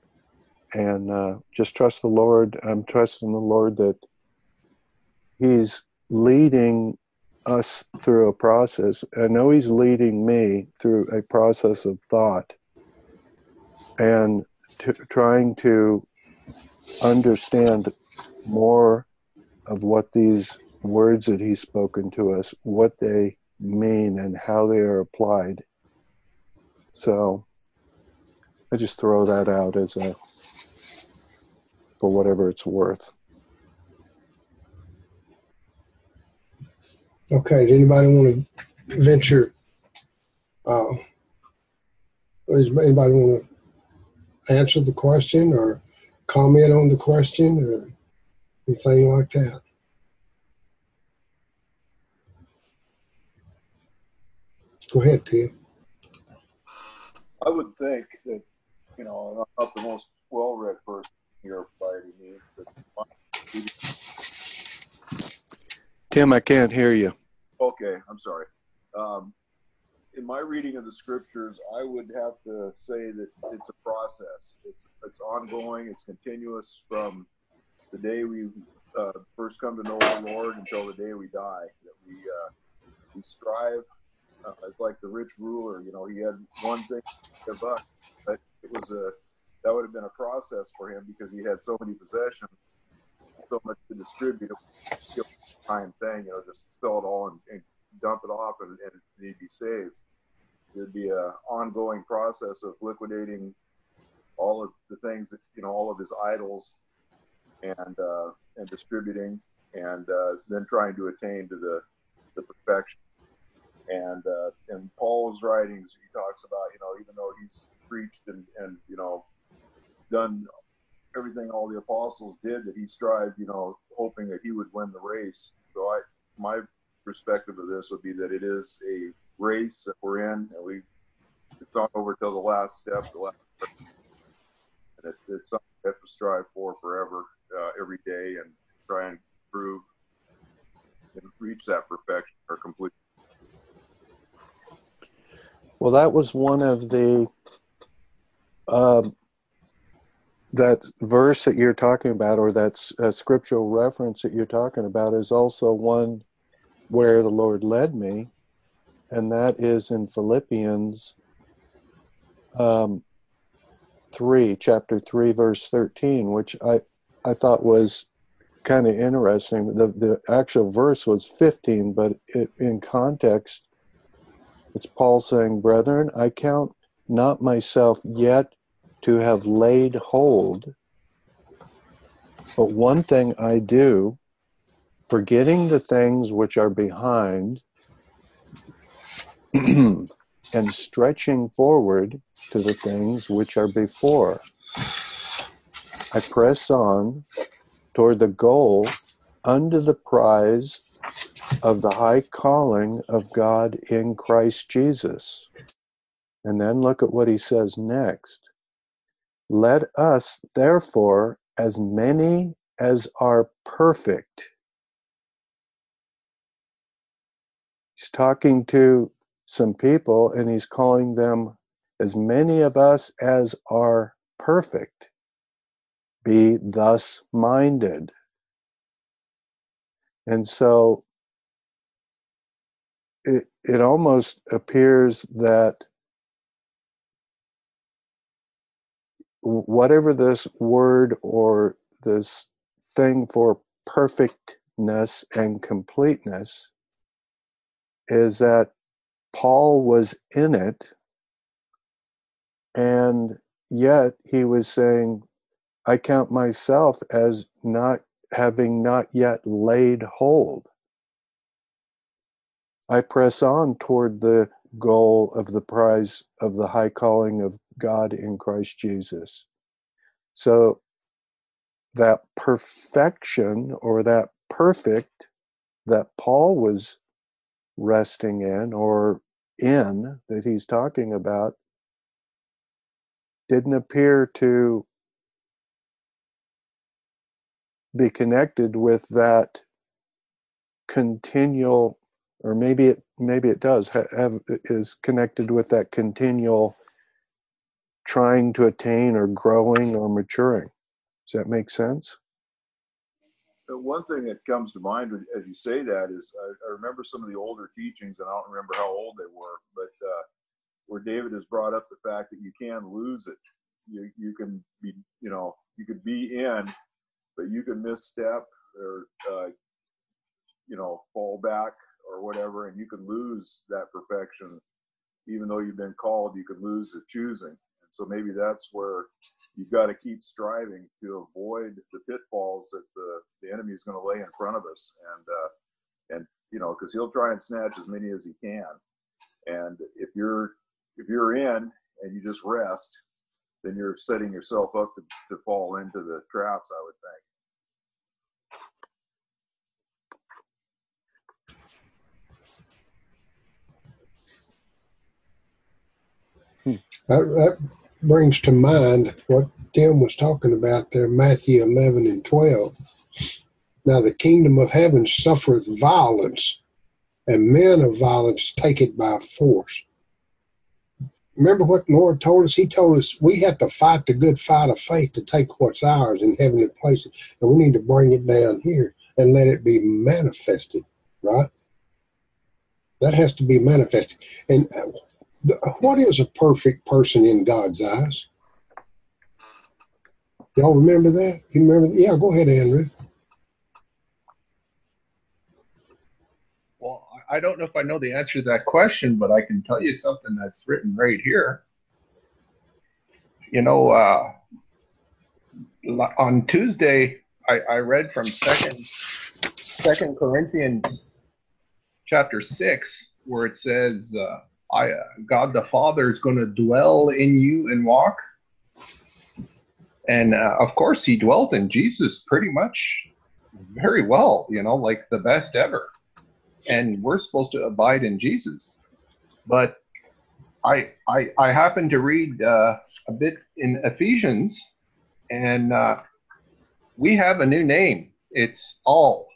just trust the Lord. I'm trusting the Lord that He's leading us through a process. I know He's leading me through a process of thought and trying to understand more of what these words that He's spoken to us, what they mean and how they are applied. So I just throw that out as for whatever it's worth. Okay, does anybody want to venture? Does anybody want to answer the question or comment on the question or anything like that? Go ahead, Tim. I would think that, you know, I'm not the most well-read person here by any means, but Tim, I can't hear you. okay, I'm sorry. In my reading of the scriptures, I would have to say that it's a process. It's ongoing. It's continuous from the day we first come to know the Lord until the day we die. That we strive. It's like the rich ruler. You know, he had one thing to give up, but it was that would have been a process for him because he had so many possessions, so much to distribute. It was a time thing, you know, just sell it all and dump it off, and he'd be saved. There'd be an ongoing process of liquidating all of the things that, you know, all of his idols, and distributing, and then trying to attain to the perfection. And in Paul's writings, he talks about, you know, even though he's preached and you know, done everything all the apostles did, that he strived, you know, hoping that he would win the race. So my perspective of this would be that it is a race that we're in, and it's not over till the last step, and it's something we have to strive for forever, every day, and try and prove and reach that perfection or completion. Well, that was one of the that verse that you're talking about, or that scriptural reference that you're talking about, is also one where the Lord led me, and that is in Philippians 3, chapter 3, verse 13, which I thought was kind of interesting. The actual verse was 15, but in context, it's Paul saying, "Brethren, I count not myself yet to have laid hold, but one thing I do, forgetting the things which are behind and stretching forward to the things which are before. I press on toward the goal unto the prize of the high calling of God in Christ Jesus." And then look at what he says next. "Let us, therefore, as many as are perfect." He's talking to some people, and he's calling them, as many of us as are perfect, be thus minded. And so it almost appears that whatever this word or this thing for perfectness and completeness is, that Paul was in it, and yet he was saying, I count myself as not yet laid hold. I press on toward the goal of the prize of the high calling of God in Christ Jesus. So that perfection, or that perfect that Paul was resting in, or in, that he's talking about, didn't appear to be connected with that continual, or maybe it does is connected with that continual trying to attain or growing or maturing. Does that make sense? One thing that comes to mind as you say that is I remember some of the older teachings, and I don't remember how old they were, but where David has brought up the fact that you can lose it. You can be, you could be in, but you can misstep or fall back or whatever, and you can lose that perfection. Even though you've been called, you could lose the choosing. And so maybe that's where you've got to keep striving to avoid the pitfalls that the enemy is going to lay in front of us, and because he'll try and snatch as many as he can. And if you're in and you just rest, then you're setting yourself up to fall into the traps, I would think. That brings to mind what Tim was talking about there, Matthew 11 and 12. Now the kingdom of heaven suffereth violence, and men of violence take it by force. Remember what the Lord told us? He told us we have to fight the good fight of faith to take what's ours in heavenly places. And we need to bring it down here and let it be manifested, right? That has to be manifested. And what is a perfect person in God's eyes? Y'all remember that? You remember? Yeah, go ahead, Andrew. Well, I don't know if I know the answer to that question, but I can tell you something that's written right here. On Tuesday, I read from Second Corinthians chapter 6, where it says, God the Father is going to dwell in you and walk. And of course, he dwelt in Jesus pretty much very well, like the best ever. And we're supposed to abide in Jesus. But I happened to read a bit in Ephesians, and we have a new name. It's all.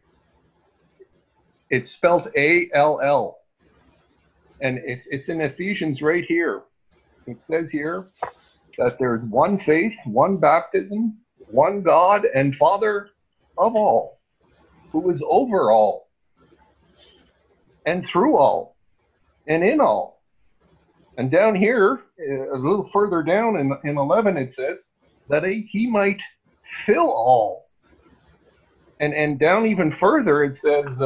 It's spelled A-L-L. And it's in Ephesians right here. It says here that there's one faith, one baptism, one God and Father of all, who is over all, and through all, and in all. And down here, a little further down in 11, it says that he might fill all. And down even further, it says,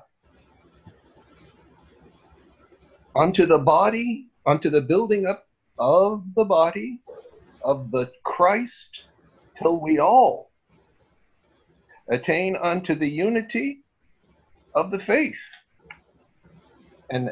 unto the building up of the body of the Christ, till we all attain unto the unity of the faith. And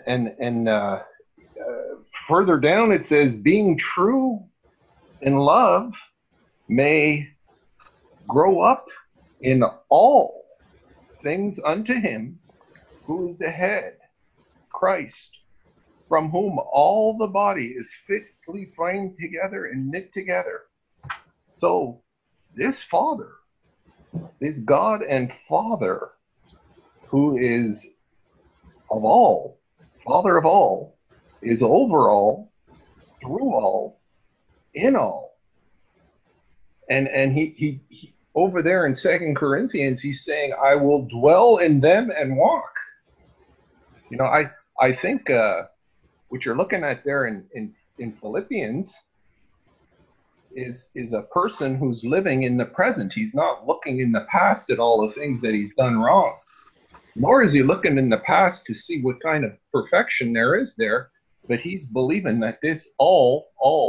further down it says, being true in love, may grow up in all things unto him who is the head, Christ, from whom all the body is fitly framed together and knit together. So this Father, this God and Father, who is of all, Father of all, is over all, through all, in all. And he over there in 2 Corinthians, he's saying, I will dwell in them and walk. I think what you're looking at there in Philippians is a person who's living in the present. He's not looking in the past at all the things that he's done wrong, nor is he looking in the past to see what kind of perfection there is there, but he's believing that this all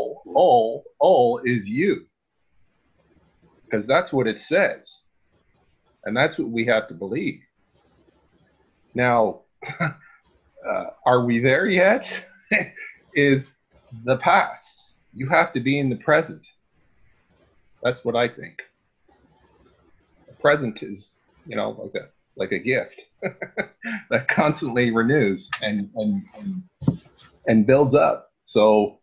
is you, because that's what it says, and that's what we have to believe. Now, are we there yet? Is the past. You have to be in the present. That's what I think. The present is, like a gift that constantly renews and builds up. So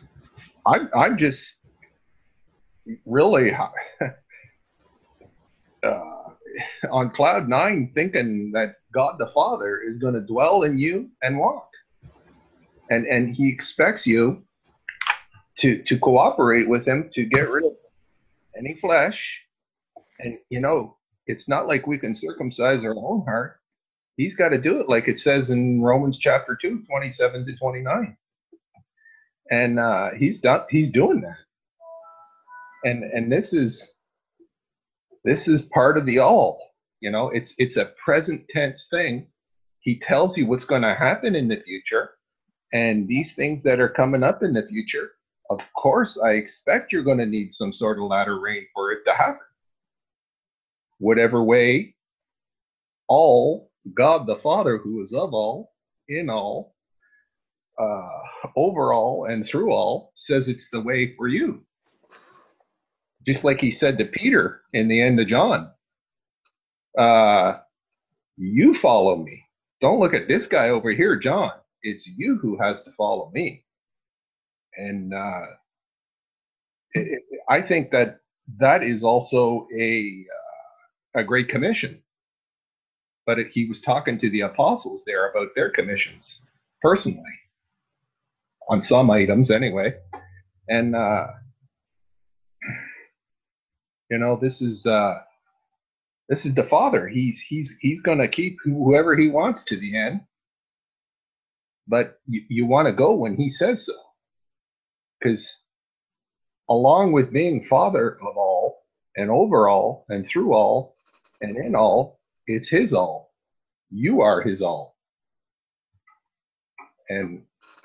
I'm just really on cloud nine, thinking that God the Father is going to dwell in you and walk, and He expects you to cooperate with Him to get rid of any flesh. And it's not like we can circumcise our own heart. He's got to do it, like it says in Romans chapter 2, 27 to 29. And he's doing that. And this is part of the all. It's a present tense thing. He tells you what's going to happen in the future, and these things that are coming up in the future, of course, I expect you're going to need some sort of latter rain for it to happen. Whatever way, all, God the Father, who is of all, in all, over all, and through all, says it's the way for you. Just like He said to Peter in the end of John, you follow me. Don't look at this guy over here, John. It's you who has to follow me. And I think that is also a great commission. But He was talking to the apostles there about their commissions personally, on some items anyway. And this is the Father. He's going to keep whoever He wants to the end. But you want to go when He says so, because along with being Father of all and over all and through all and in all, it's His all. You are His all. And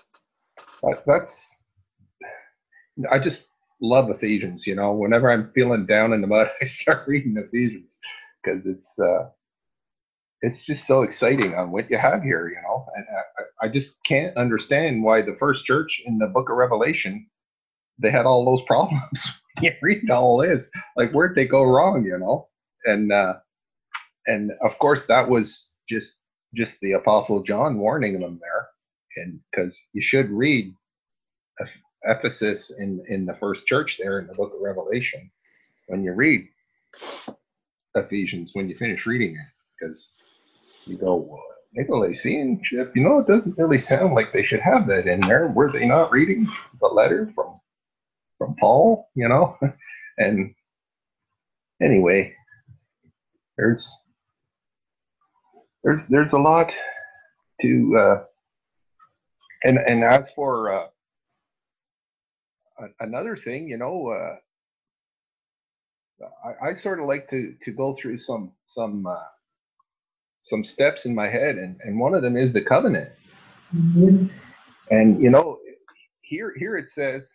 I just love Ephesians. Whenever I'm feeling down in the mud, I start reading Ephesians, because it's just so exciting on what you have here, and I just can't understand why the first church in the book of Revelation, they had all those problems. You read all this, like, where'd they go wrong, and of course that was just the Apostle John warning them there, and because you should read Ephesus in the first church there in the book of Revelation when you read Ephesians, when you finish reading it, because you go, well, Nicolaitan ship, it doesn't really sound like they should have that in there. Were they not reading the letter from Paul, And anyway, there's a lot to and as for another thing, I sort of like to go through some steps in my head, and one of them is the covenant. Mm-hmm. And here it says,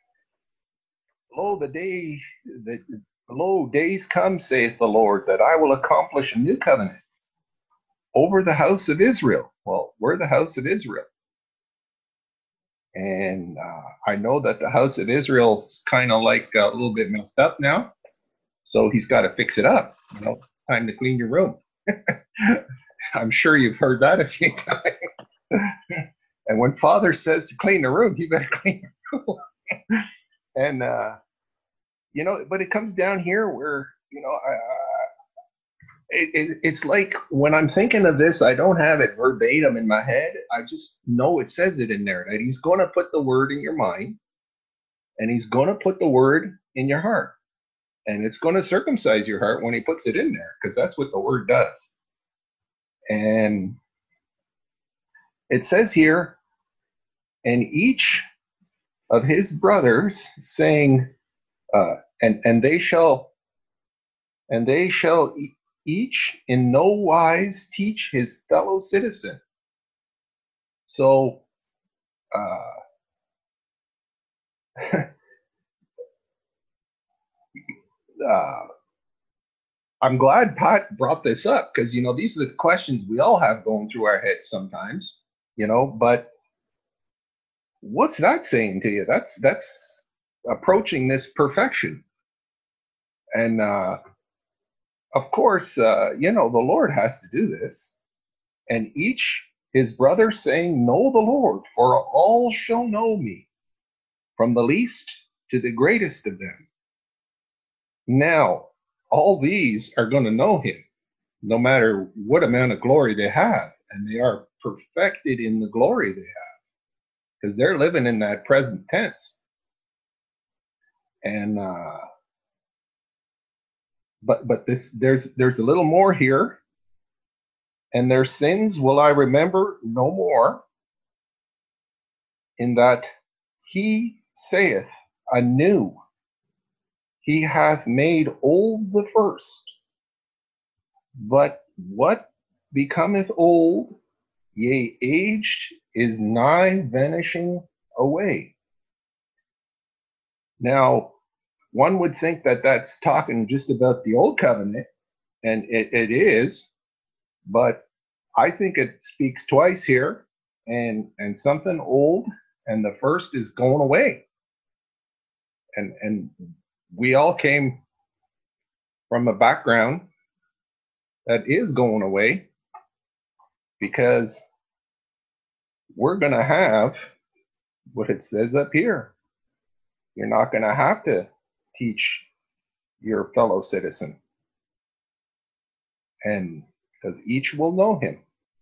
lo, days come, saith the Lord, that I will accomplish a new covenant over the house of Israel. Well, we're the house of Israel. And I know that the house of Israel is kind of like a little bit messed up now. So He's got to fix it up. It's time to clean your room. I'm sure you've heard that a few times. And when Father says to clean the room, you better clean the room. And, but it comes down here where, it's like when I'm thinking of this, I don't have it verbatim in my head. I just know it says it in there, that He's going to put the word in your mind, and He's going to put the word in your heart, and it's going to circumcise your heart when He puts it in there, because that's what the word does. And it says here, and each of his brothers saying, and they shall each in no wise teach his fellow citizen. So I'm glad Pat brought this up, because these are the questions we all have going through our heads sometimes, but what's that saying to you? That's approaching this perfection. And of course, the Lord has to do this. And each his brother saying, know the Lord, for all shall know me, from the least to the greatest of them. Now, all these are going to know him, no matter what amount of glory they have. And they are perfected in the glory they have, because they're living in that present tense. And but there's a little more here. And their sins will I remember no more, in that he saith anew, he hath made old the first. But what becometh old, yea, aged, is nigh vanishing away. Now, one would think that that's talking just about the old covenant, and it is, but I think it speaks twice here, and something old, and the first is going away. And we all came from a background that is going away, because we're going to have what it says up here. You're not going to have to teach your fellow citizen, and because each will know him.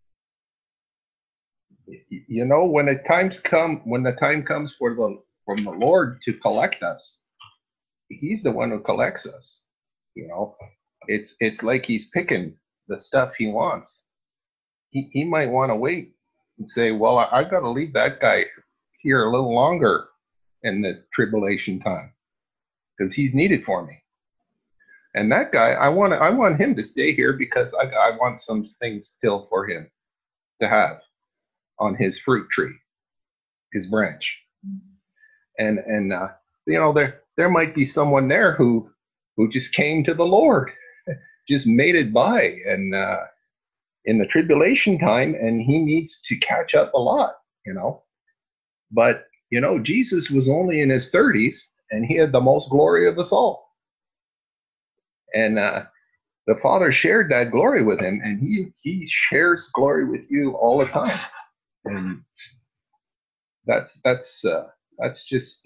You know, when the time comes from the Lord to collect us, he's the one who collects us. You know, it's like he's picking the stuff he wants. He might want to wait and say, well, I got to leave that guy here a little longer in the tribulation time, because he's needed for me. And that guy, I want him to stay here, because I want some things still for him to have on his fruit tree, his branch. And you know, there might be someone there who just came to the Lord, just made it by, and in the tribulation time, and he needs to catch up a lot, you know. But you know, Jesus was only in his 30s, and he had the most glory of us all. And the Father shared that glory with him, and he shares glory with you all the time. And that's just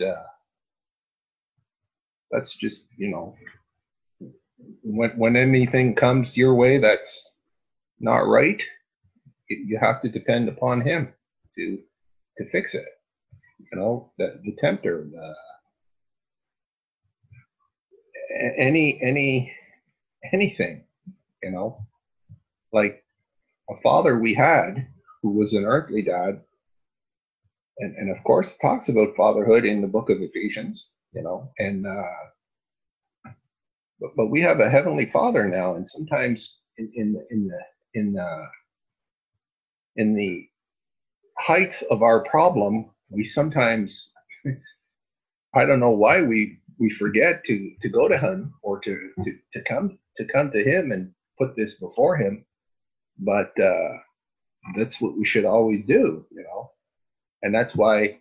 you know, when anything comes your way that's not right, you have to depend upon him to fix it. You know, the tempter, anything, you know, like a father we had who was an earthly dad, and of course talks about fatherhood in the book of Ephesians, you know, and but we have a heavenly Father now, and sometimes in the height of our problem, we sometimes, I don't know why we forget to go to him, or to come to him and put this before him. But that's what we should always do, you know. And that's why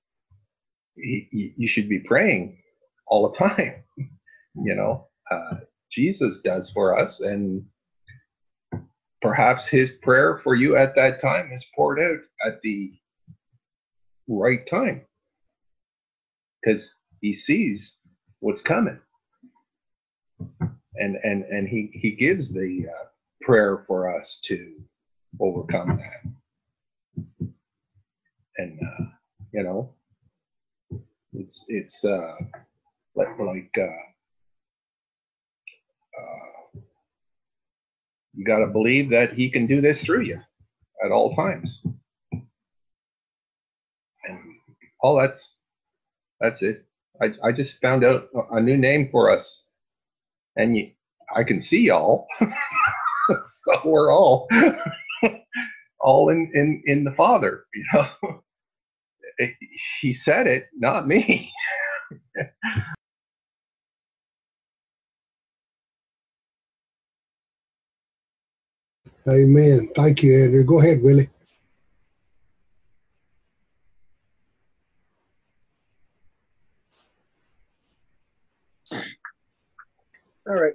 you should be praying all the time, you know. Jesus does for us, and perhaps his prayer for you at that time is poured out at the right time, because he sees what's coming, and he gives the prayer for us to overcome that. And you know, it's like you got to believe that he can do this through you at all times. And all that's it. I just found out a new name for us, and I can see y'all. So we're all in the Father, you know. He said it, not me. Amen. Thank you, Andrew. Go ahead, Willie. All right.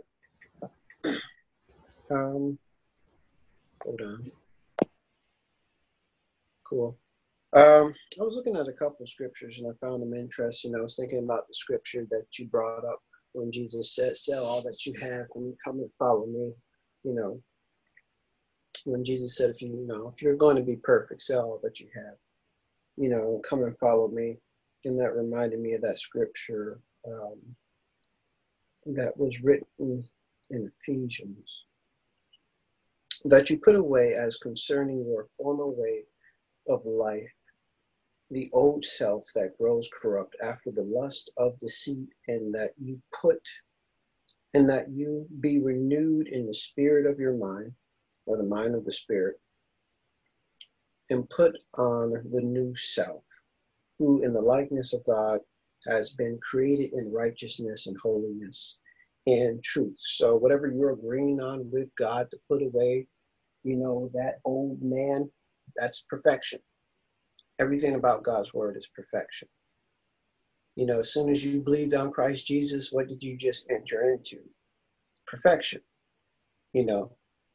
Hold on. Cool. I was looking at a couple of scriptures, and I found them interesting. I was thinking about the scripture that you brought up when Jesus said, sell all that you have and come and follow me. You know, when Jesus said, if you're going to be perfect, sell all that you have, you know, come and follow me. And that reminded me of that scripture that was written in Ephesians, that you put away as concerning your former way of life, the old self that grows corrupt after the lust of deceit, and that you be renewed in the spirit of your mind, or the mind of the Spirit, and put on the new self, who in the likeness of God has been created in righteousness and holiness and truth. So whatever you're agreeing on with God to put away, you know, that old man, that's perfection. Everything about God's word is perfection. You know, as soon as you believed on Christ Jesus, what did you just enter into? Perfection. You know,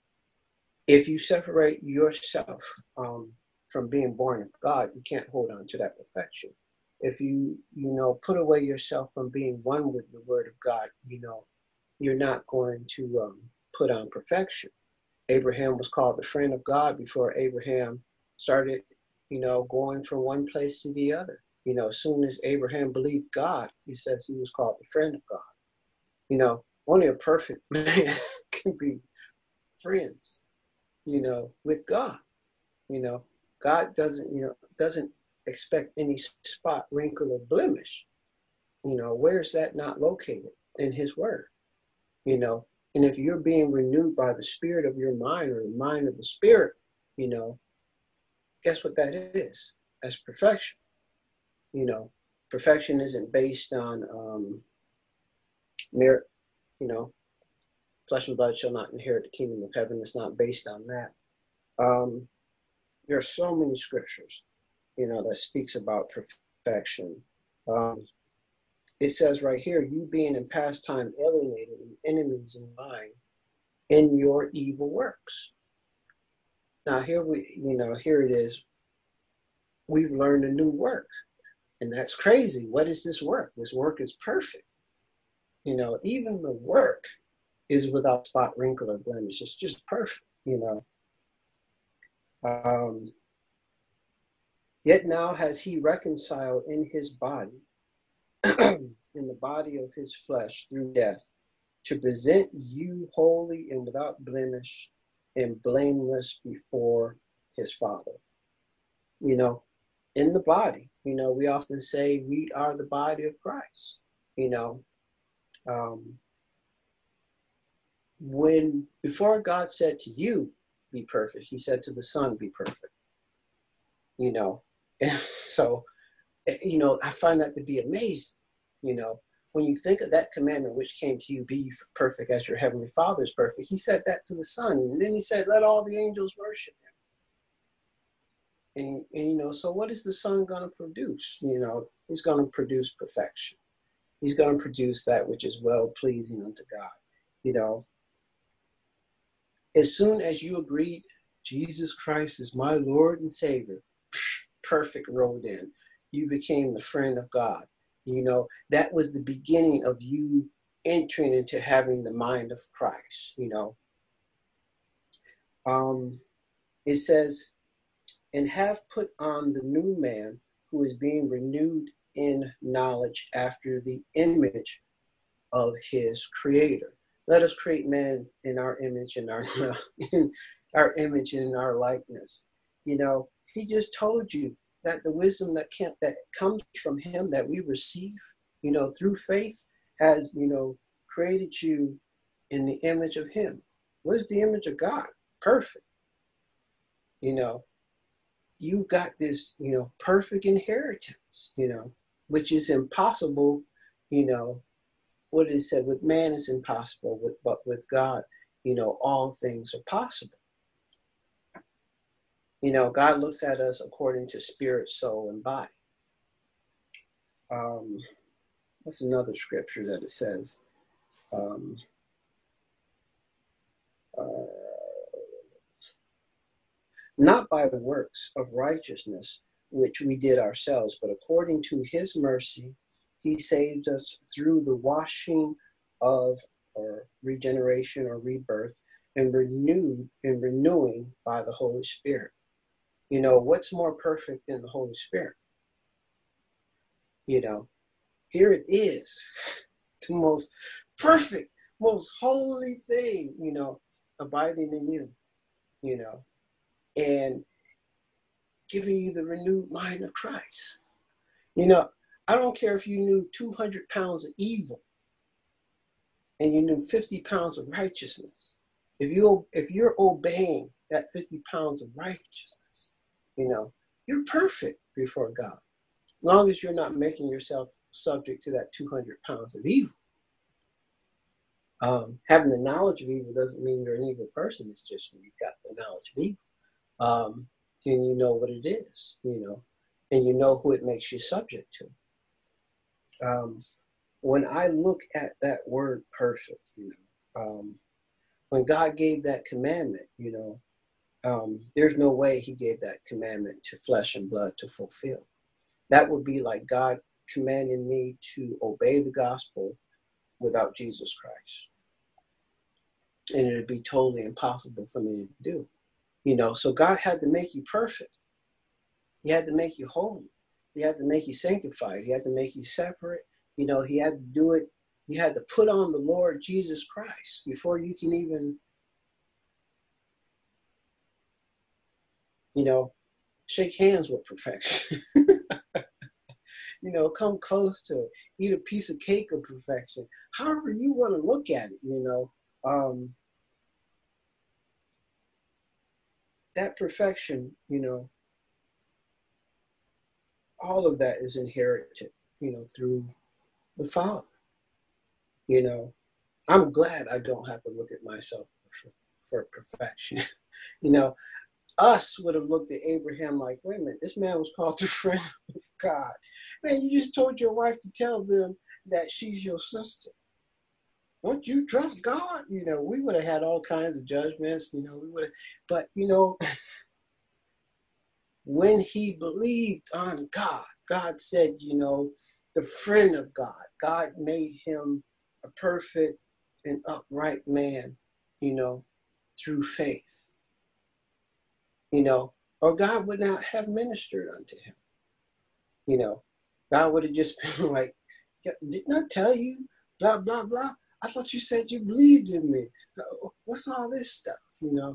if you separate yourself from being born of God, you can't hold on to that perfection. If you put away yourself from being one with the word of God, you know, you're not going to put on perfection. Abraham was called the friend of God before Abraham started, you know, going from one place to the other. You know, as soon as Abraham believed God, he says he was called the friend of God. You know, only a perfect man can be friends, you know, with God. You know, God doesn't expect any spot, wrinkle, or blemish. You know, where is that not located? In his word. You know, and if you're being renewed by the spirit of your mind, or the mind of the Spirit, you know, guess what that is? That's perfection. You know, perfection isn't based on merit. You know, flesh and blood shall not inherit the kingdom of heaven. It's not based on that. There are so many scriptures, you know, that speaks about perfection. It says right here, you being in past time alienated and enemies in mind in your evil works. Now here it is. We've learned a new work, and that's crazy. What is this work? This work is perfect. You know, even the work is without spot, wrinkle, or blemish. It's just perfect, you know. Yet now has he reconciled in his body, in the body of his flesh through death, to present you holy and without blemish and blameless before his Father. You know, in the body, you know, we often say we are the body of Christ. You know, before God said to you, be perfect, he said to the Son, be perfect. You know, and so, you know, I find that to be amazing. You know, when you think of that commandment which came to you, be perfect as your heavenly Father is perfect, he said that to the Son. And then he said, let all the angels worship him. And you know, so what is the Son going to produce? You know, he's going to produce perfection. He's going to produce that which is well-pleasing unto God. You know, as soon as you agreed, Jesus Christ is my Lord and Savior, perfect rolled in. You became the friend of God. You know, that was the beginning of you entering into having the mind of Christ, you know. It says, and have put on the new man who is being renewed in knowledge after the image of his creator. Let us create man in our image and in our likeness. You know, he just told you that the wisdom that comes from him that we receive, you know, through faith has, you know, created you in the image of him. What is the image of God? Perfect. You know, you got this, you know, perfect inheritance, you know, which is impossible, you know, what it said, with man is impossible, but with God, you know, all things are possible. You know, God looks at us according to spirit, soul, and body. That's another scripture that it says. Not by the works of righteousness, which we did ourselves, but according to his mercy, he saved us through the washing of or regeneration or rebirth and renewing by the Holy Spirit. You know, what's more perfect than the Holy Spirit? You know, here it is, the most perfect, most holy thing, you know, abiding in you, you know, and giving you the renewed mind of Christ. You know, I don't care if you knew 200 pounds of evil and you knew 50 pounds of righteousness. If you're obeying that 50 pounds of righteousness, you know, you're perfect before God. As long as you're not making yourself subject to that 200 pounds of evil. Having the knowledge of evil doesn't mean you're an evil person. It's just you've got the knowledge of evil. And you know what it is, you know, and you know who it makes you subject to. When I look at that word perfect, you know, when God gave that commandment, you know, there's no way he gave that commandment to flesh and blood to fulfill. That would be like God commanding me to obey the gospel without Jesus Christ. And it would be totally impossible for me to do. You know, so God had to make you perfect. He had to make you holy. He had to make you sanctified. He had to make you separate. You know, he had to do it. You had to put on the Lord Jesus Christ before you can even, you know, shake hands with perfection. You know, come close to it. Eat a piece of cake of perfection. However you want to look at it, you know. That perfection, you know, all of that is inherited, you know, through the Father. You know, I'm glad I don't have to look at myself for perfection. You know, us would have looked at Abraham like, wait a minute, this man was called the friend of God. Man, you just told your wife to tell them that she's your sister. Don't you trust God? You know, we would have had all kinds of judgments, you know, we would have, but, you know, when he believed on God, God said, you know, the friend of God, God made him a perfect and upright man, you know, through faith. You know, or God would not have ministered unto him. You know, God would have just been like, didn't I tell you, blah, blah, blah. I thought you said you believed in me. What's all this stuff, you know?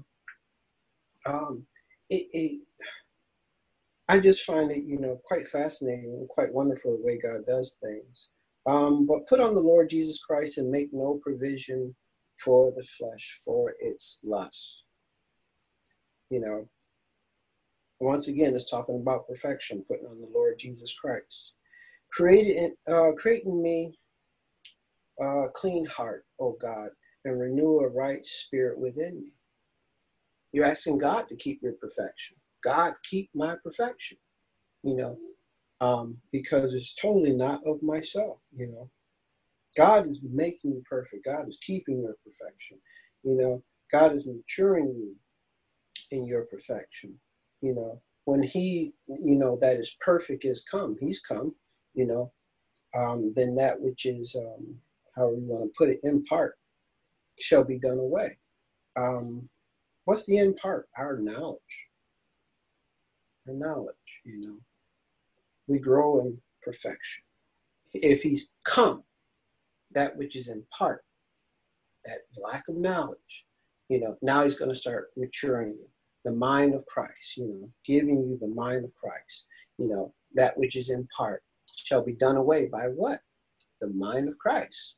I just find it, you know, quite fascinating and quite wonderful the way God does things. But put on the Lord Jesus Christ and make no provision for the flesh, for its lust. You know, once again, it's talking about perfection, putting on the Lord Jesus Christ. Create in me a clean heart, O God, and renew a right spirit within me. You're asking God to keep your perfection. God, keep my perfection, you know, because it's totally not of myself, you know. God is making you perfect. God is keeping your perfection. You know, God is maturing you in your perfection. You know, when he, you know, that is perfect is come, he's come, you know, then that which is, however you want to put it, in part, shall be done away. What's the in part? Our knowledge. Our knowledge, you know. We grow in perfection. If he's come, that which is in part, that lack of knowledge, you know, now he's going to start maturing you. The mind of Christ, you know, giving you the mind of Christ, you know, that which is in part shall be done away by what? The mind of Christ.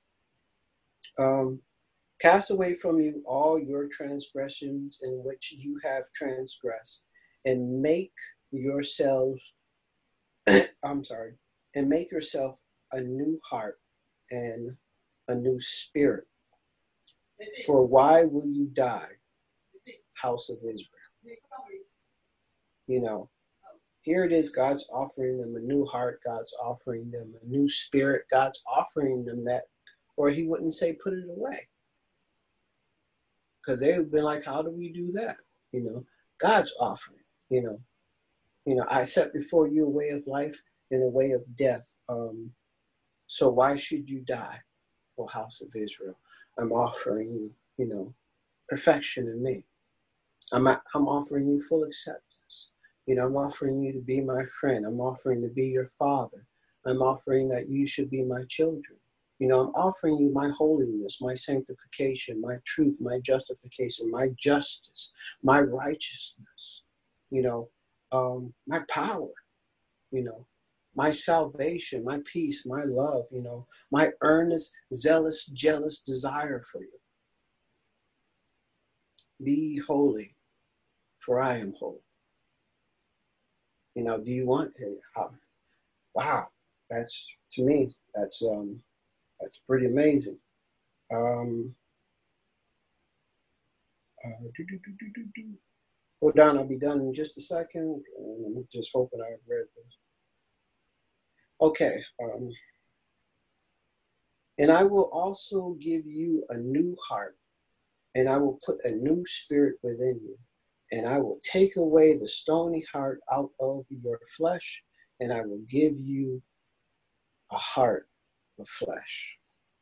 Cast away from you all your transgressions in which you have transgressed, and make yourselves, and make yourself a new heart and a new spirit. For why will you die, house of Israel? You know, here it is, God's offering them a new heart, God's offering them a new spirit, God's offering them that, or he wouldn't say put it away. Because they would have been like, how do we do that? You know, God's offering, you know, I set before you a way of life and a way of death. So why should you die? O house of Israel. I'm offering you, you know, perfection in me. I'm offering you full acceptance. You know, I'm offering you to be my friend. I'm offering to be your father. I'm offering that you should be my children. You know, I'm offering you my holiness, my sanctification, my truth, my justification, my justice, my righteousness, you know, my power, you know, my salvation, my peace, my love, you know, my earnest, zealous, jealous desire for you. Be holy, for I am holy. You know, do you want it? Wow, that's, to me, that's pretty amazing. Hold on, I'll be done in just a second. I'm just hoping I've read this. Okay. And I will also give you a new heart, and I will put a new spirit within you. And I will take away the stony heart out of your flesh, and I will give you a heart of flesh.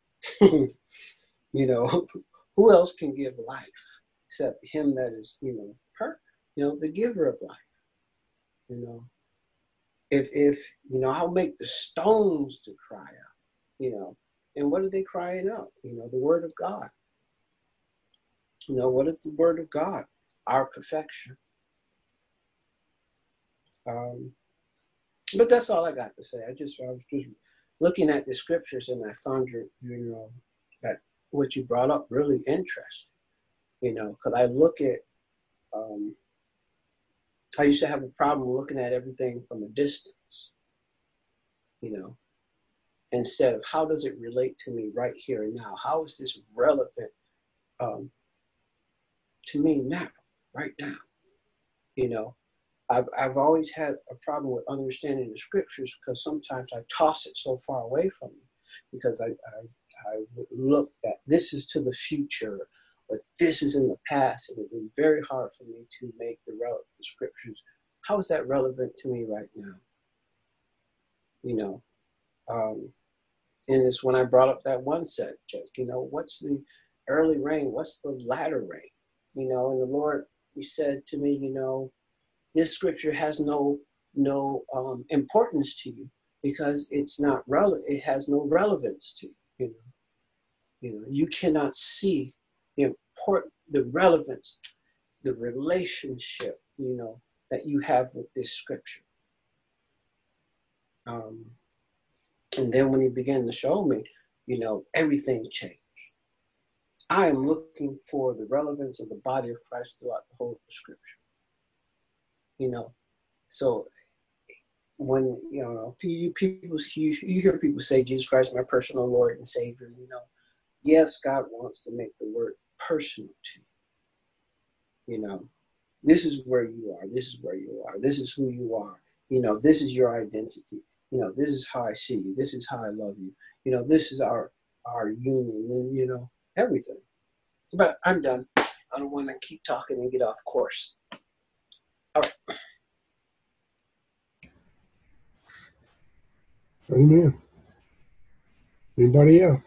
You know, who else can give life except him that is, you know, her, you know, the giver of life. You know, if you know, I'll make the stones to cry out, you know, and what are they crying out? You know, the word of God. You know, what is the word of God? Our perfection. But that's all I got to say. I was just looking at the scriptures, and I found you know, that what you brought up really interesting. You know, because I look at, I used to have a problem looking at everything from a distance. You know, instead of how does it relate to me right here and now? How is this relevant to me now, right now? You know, I've always had a problem with understanding the scriptures because sometimes I toss it so far away from me because I would look that this is to the future, but this is in the past, and it would be very hard for me to make the scriptures. How is that relevant to me right now? You know, and it's when I brought up that one subject, you know, what's the early rain? What's the latter rain? You know, and the Lord, he said to me, you know, this scripture has no importance to you because it's not relevant. It has no relevance to you. You know, you cannot see the relevance, the relationship, you know, that you have with this scripture. And then when he began to show me, you know, everything changed. I am looking for the relevance of the body of Christ throughout the whole scripture. You know, so when, you know, you hear people say, Jesus Christ, my personal Lord and Savior, you know, yes, God wants to make the word personal to you. You know, this is where you are. This is where you are. This is who you are. You know, this is your identity. You know, this is how I see you. This is how I love you. You know, this is our union and, you know, everything. But I'm done. I don't want to keep talking and get off course. All right. Amen. Anybody else?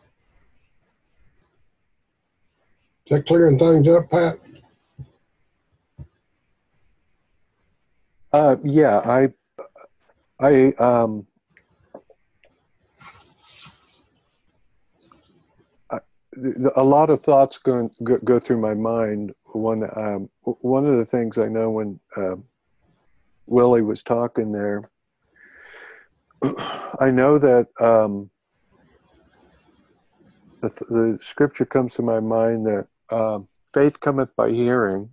Is that clearing things up, Pat? Yeah, a lot of thoughts go through my mind. One of the things I know when Willie was talking there, I know that the scripture comes to my mind that faith cometh by hearing,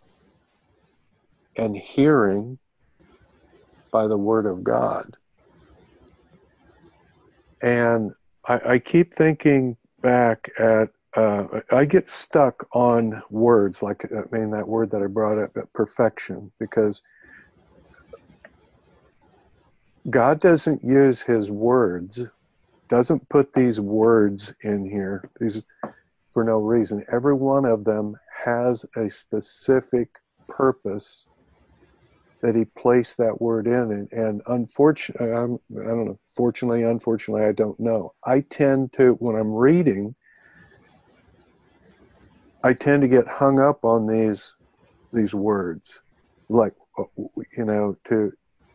and hearing by the word of God. And I keep thinking back at, I get stuck on words, like, I mean, that word that I brought up, perfection, because God doesn't use his words, doesn't put these words in here, these for no reason. Every one of them has a specific purpose that he placed that word in. And unfortunately, I don't know, fortunately, unfortunately, I don't know. I tend to, when I'm reading, I tend to get hung up on these words, like, you know, to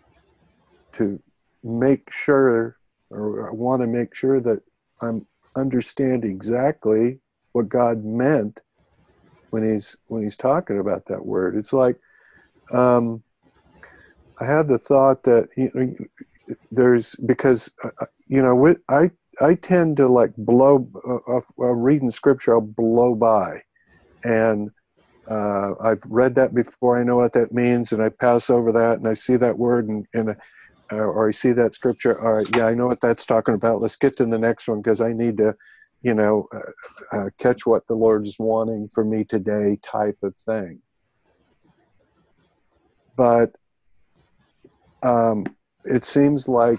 make sure, or I want to make sure that I'm understand exactly what God meant when he's talking about that word. It's like, I had the thought that, you know, there's, because you know, I tend to like blow reading scripture, I'll blow by, and I've read that before, I know what that means, and I pass over that, and I see that word, and or I see that scripture, all right, yeah, I know what that's talking about, let's get to the next one, because I need to, you know, catch what the Lord is wanting for me today, type of thing. But it seems like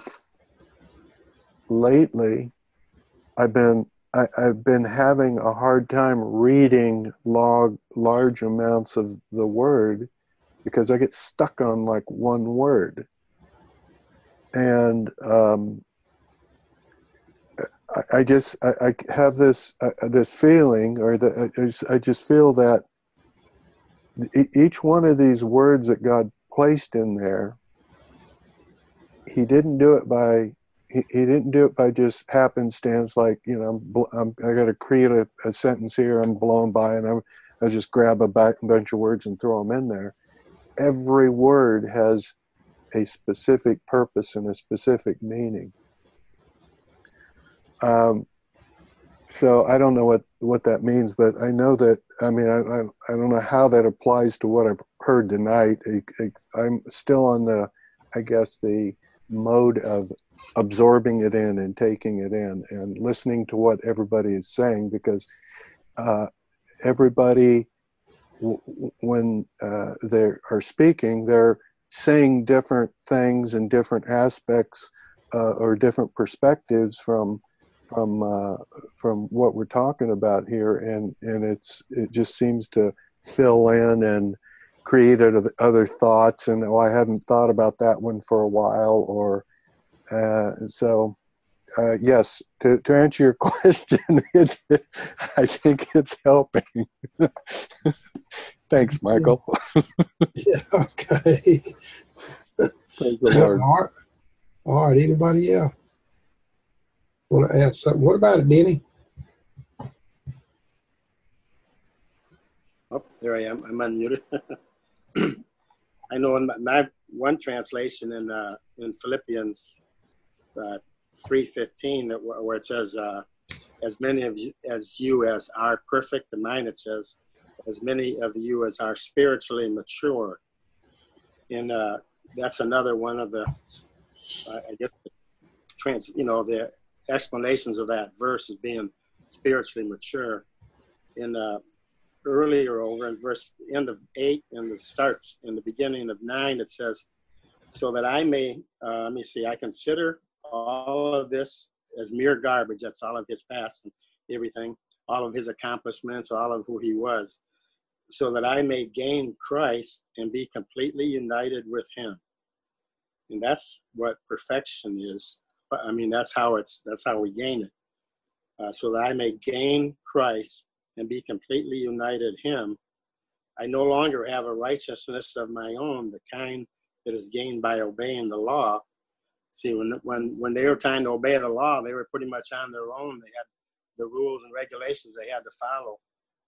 lately I've been having a hard time reading large amounts of the word, because I get stuck on like one word, and I have this feeling, or I just feel that each one of these words that God placed in there, he didn't do it by just happenstance, like, you know, I got to create a sentence here, I'm blown by, and I just grab a bunch of words and throw them in there. Every word has a specific purpose and a specific meaning. So I don't know what that means, but I know that, I mean, I don't know how that applies to what I've heard tonight. I'm still on I guess, the mode of absorbing it in and taking it in and listening to what everybody is saying, because everybody, when they are speaking, they're saying different things and different aspects or different perspectives from what we're talking about here, and it just seems to fill in and create other thoughts, and I hadn't thought about that one for a while, or so yes, to answer your question, I think it's helping. Thanks, Michael. Yeah, okay. Praise the Lord. All right, anybody else want to add something? What about it, Denny? Oh, there I am. I'm unmuted. I know in my one translation in Philippians 3:15, where it says, as many of you as are perfect, in mine it says, as many of you as are spiritually mature. And that's another one of the, I guess, the explanations of that verse as being spiritually mature. In earlier over in verse end of 8 and it starts in the beginning of 9, it says, so that I may, let me see, I consider all of this as mere garbage. That's all of his past and everything, all of his accomplishments, all of who he was, so that I may gain Christ and be completely united with him. And that's what perfection is. I mean, that's how we gain it. So that I may gain Christ and be completely united him. I no longer have a righteousness of my own, the kind that is gained by obeying the law. See, when they were trying to obey the law, they were pretty much on their own. They had the rules and regulations they had to follow,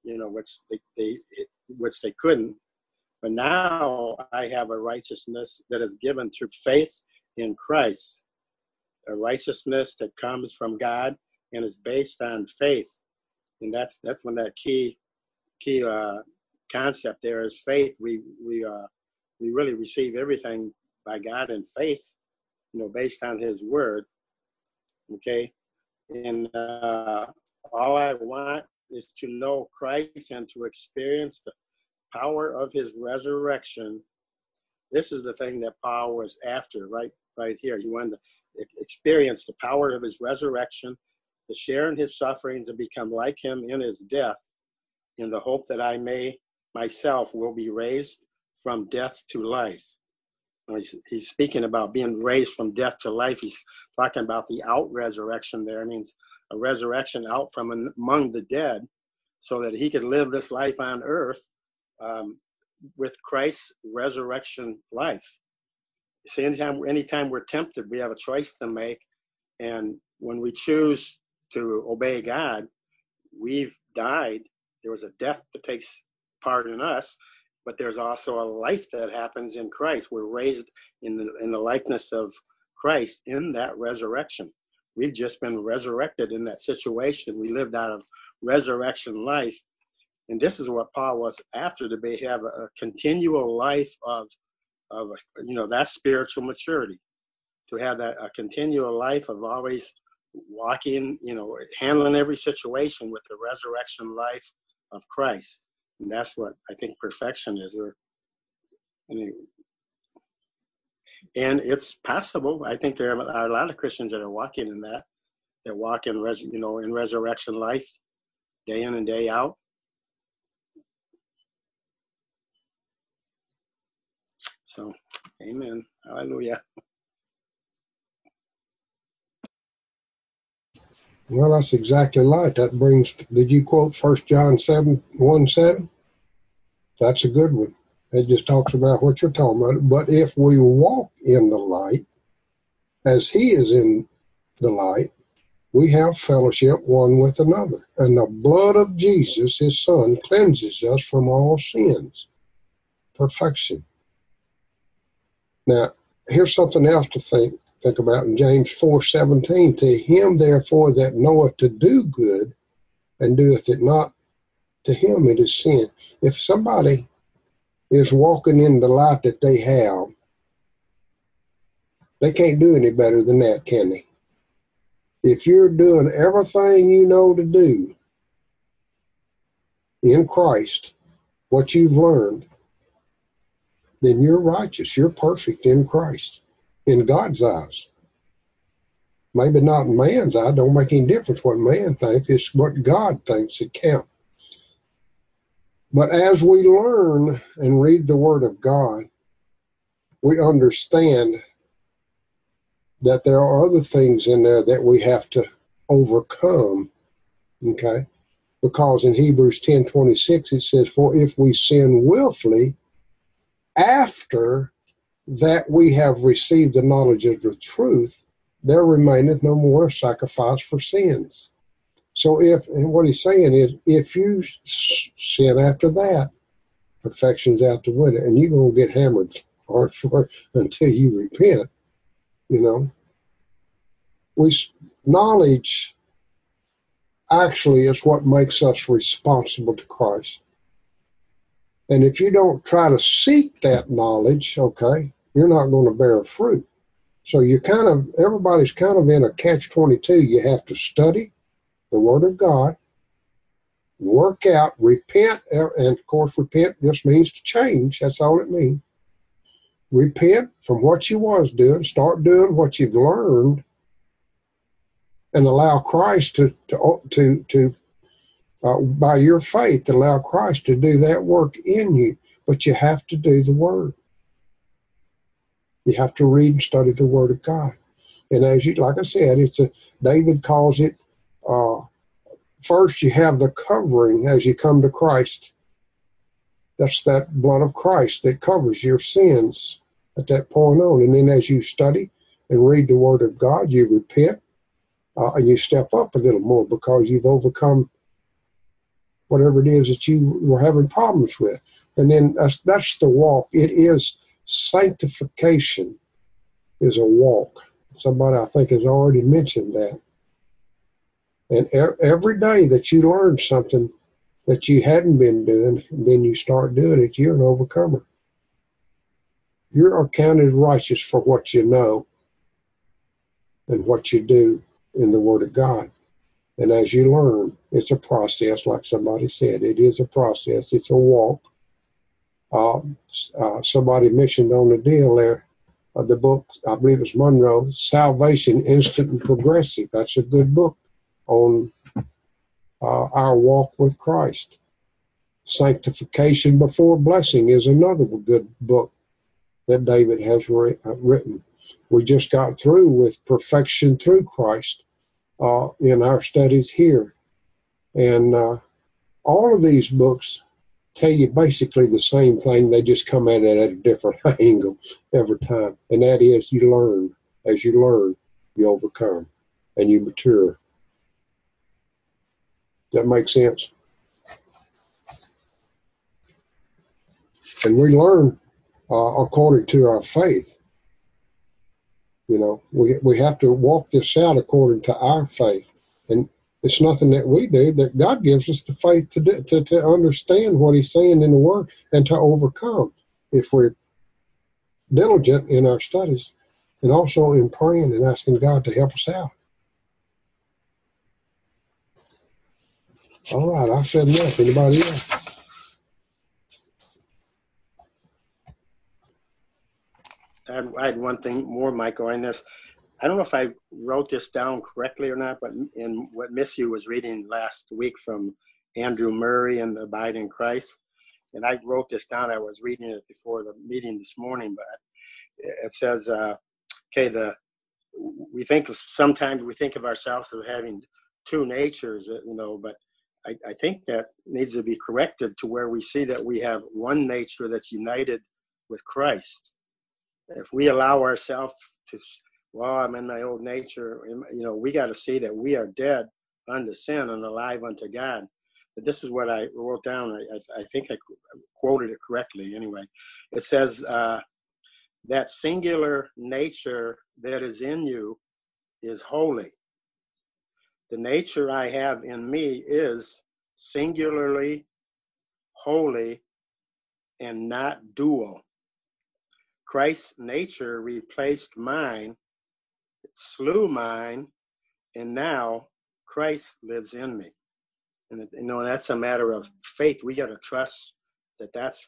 which they couldn't. But now I have a righteousness that is given through faith in Christ, a righteousness that comes from God and is based on faith. And that's when that key concept there is faith. We really receive everything by God in faith, based on his word. Okay. And all I want is to know Christ and to experience the power of his resurrection. This is the thing that Paul was after right here. He wanted to experience the power of his resurrection, to share in his sufferings and become like him in his death, in the hope that I myself will be raised from death to life. he's speaking about being raised from death to life. He's talking about the out resurrection there. It means a resurrection out from among the dead, so that he could live this life on earth with Christ's resurrection life. See, anytime we're tempted, we have a choice to make. And when we choose to obey God, we've died. There was a death that takes part in us, but there's also a life that happens in Christ. We're raised in the likeness of Christ in that resurrection. We've just been resurrected in that situation. We lived out of resurrection life. And this is what Paul was after, to have a continual life of that spiritual maturity, to have a continual life of always walking, handling every situation with the resurrection life of Christ. And that's what I think perfection is. And it's possible. I think there are a lot of Christians that are walking in that walk in resurrection life, day in and day out. So, amen. Hallelujah. Well, that's exactly right. That brings, did you quote 1 John 1:7? That's a good one. It just talks about what you're talking about. But if we walk in the light, as he is in the light, we have fellowship one with another. And the blood of Jesus, his son, cleanses us from all sins. Perfection. Now, here's something else to think about in James 4:17. To him, therefore, that knoweth to do good and doeth it not, to him it is sin. If somebody is walking in the light that they have, they can't do any better than that, can they? If you're doing everything you know to do in Christ, what you've learned, then you're righteous. You're perfect in Christ, in God's eyes. Maybe not in man's eye. Don't make any difference what man thinks. It's what God thinks that counts. But as we learn and read the Word of God, we understand that there are other things in there that we have to overcome, okay? Because in Hebrews 10:26 it says, for if we sin willfully, after that we have received the knowledge of the truth, there remaineth no more sacrifice for sins. So and what he's saying is, if you sin after that, perfection's out the window, and you're going to get hammered hard for it until you repent, Knowledge actually is what makes us responsible to Christ. And if you don't try to seek that knowledge, okay, you're not going to bear fruit. So everybody's kind of in a catch-22. You have to study the Word of God, work out, repent, and of course repent just means to change. That's all it means. Repent from what you was doing, start doing what you've learned, and allow Christ to by your faith, allow Christ to do that work in you. But you have to do the Word. You have to read and study the Word of God. And like I said, David calls it, first you have the covering as you come to Christ. That's that blood of Christ that covers your sins at that point on. And then as you study and read the Word of God, you repent, and you step up a little more because you've overcome whatever it is that you were having problems with. And then that's the walk. It is sanctification is a walk. Somebody I think has already mentioned that. And every day that you learn something that you hadn't been doing, and then you start doing it, you're an overcomer. You are counted righteous for what you know and what you do in the Word of God. And as you learn, it's a process, like somebody said. It is a process. It's a walk. Somebody mentioned on the deal there, the book, I believe it's Monroe, Salvation, Instant and Progressive. That's a good book on our walk with Christ. Sanctification Before Blessing is another good book that David has written. We just got through with perfection through Christ in our studies here. And all of these books tell you basically the same thing. They just come at it at a different angle every time. And that is, you learn. As you learn, you overcome and you mature. That makes sense? And we learn according to our faith. You know, we have to walk this out according to our faith. And it's nothing that we do, that God gives us the faith to understand what he's saying in the Word and to overcome if we're diligent in our studies and also in praying and asking God to help us out. All right, I've said enough. Anybody else? I had one thing more, Michael, on this. I don't know if I wrote this down correctly or not, but in what Missy was reading last week from Andrew Murray and the Abide in Christ, and I wrote this down. I was reading it before the meeting this morning, but it says, sometimes we think of ourselves as having two natures, you know, but I think that needs to be corrected to where we see that we have one nature that's united with Christ. If we allow ourselves to, well, I'm in my old nature, you know, we got to see that we are dead unto sin and alive unto God. But this is what I wrote down. I think I quoted it correctly anyway. It says, that singular nature that is in you is holy. The nature I have in me is singularly holy and not dual. Christ's nature replaced mine, slew mine, and now Christ lives in me. And you know, that's a matter of faith. We got to trust that that's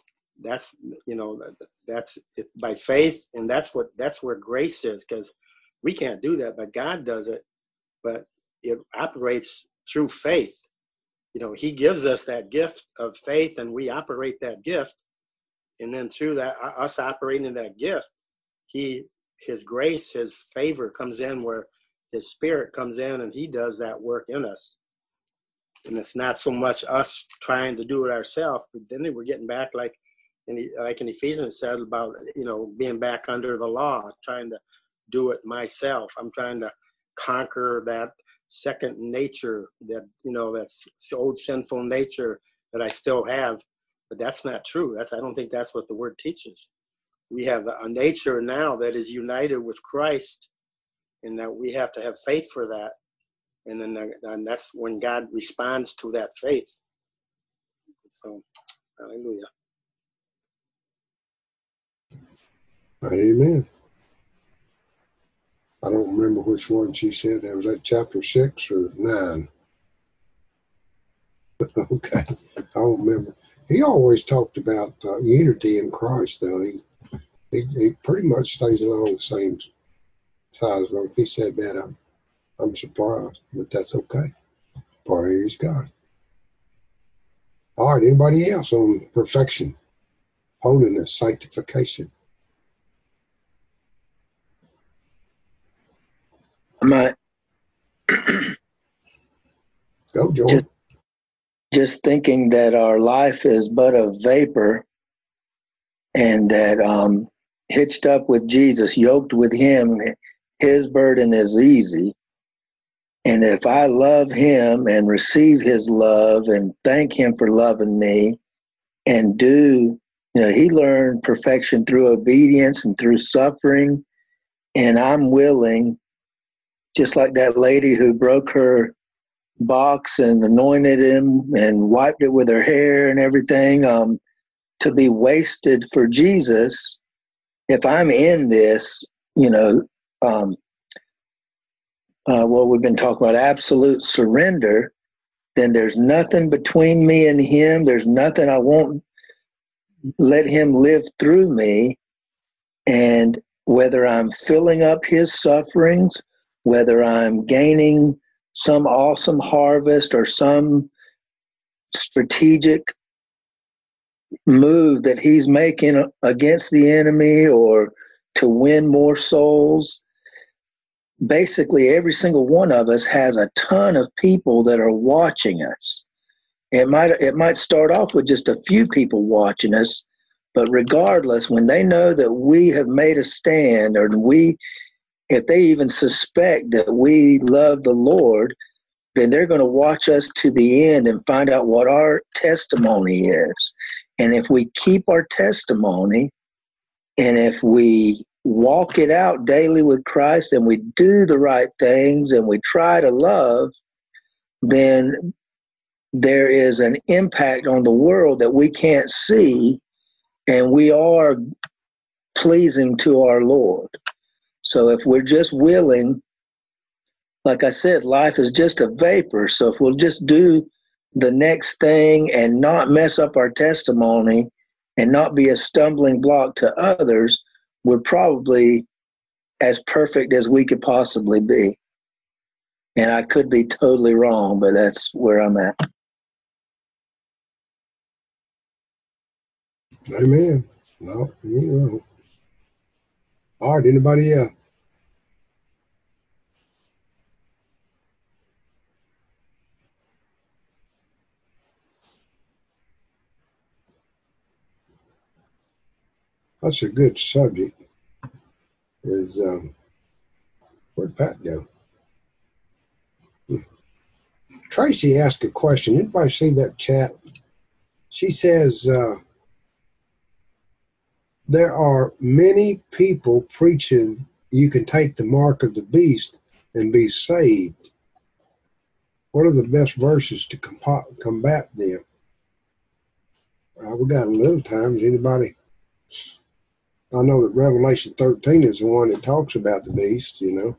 it's by faith, and that's where grace is, because we can't do that, but God does it. But it operates through faith. You know, he gives us that gift of faith, and we operate that gift. And then through that, us operating in that gift, his grace, his favor comes in, where his Spirit comes in and he does that work in us. And it's not so much us trying to do it ourselves, but then we're getting back like in Ephesians said about, you know, being back under the law, trying to do it myself. I'm trying to conquer that second nature, that, you know, that's old sinful nature that I still have. But that's not true. I don't think that's what the Word teaches. We have a nature now that is united with Christ, and that we have to have faith for that. And then that's when God responds to that faith. So, hallelujah. Amen. I don't remember which one she said. That was that chapter 6 or 9. Okay, I don't remember. He always talked about unity in Christ, though. He pretty much stays along the same side. So if he said that, I'm surprised, but that's okay. Praise God. All right, anybody else on perfection, holiness, sanctification? I Go, Jordan. Just thinking that our life is but a vapor, and that hitched up with Jesus, yoked with him, his burden is easy. And if I love him and receive his love and thank him for loving me and do, you know, he learned perfection through obedience and through suffering. And I'm willing, just like that lady who broke her box and anointed him and wiped it with her hair and everything, to be wasted for Jesus. If I'm in this, you know, what we've been talking about, absolute surrender, then there's nothing between me and him. There's nothing. I won't let him live through me. And whether I'm filling up his sufferings, whether I'm gaining some awesome harvest or some strategic move that he's making against the enemy or to win more souls, basically every single one of us has a ton of people that are watching us. It might start off with just a few people watching us, but regardless, when they know that we have made a stand, or if they even suspect that we love the Lord, then they're going to watch us to the end and find out what our testimony is. And if we keep our testimony, and if we walk it out daily with Christ, and we do the right things, and we try to love, then there is an impact on the world that we can't see, and we are pleasing to our Lord. So if we're just willing, like I said, life is just a vapor. So if we'll just do the next thing and not mess up our testimony and not be a stumbling block to others, we're probably as perfect as we could possibly be. And I could be totally wrong, but that's where I'm at. Amen. No, you ain't wrong. All right, anybody else? That's a good subject. Where'd Pat go? Tracy asked a question. Anybody see that chat? She says, there are many people preaching you can take the mark of the beast and be saved. What are the best verses to combat them? We got a little time. Is anybody? I know that Revelation 13 is the one that talks about the beast, you know.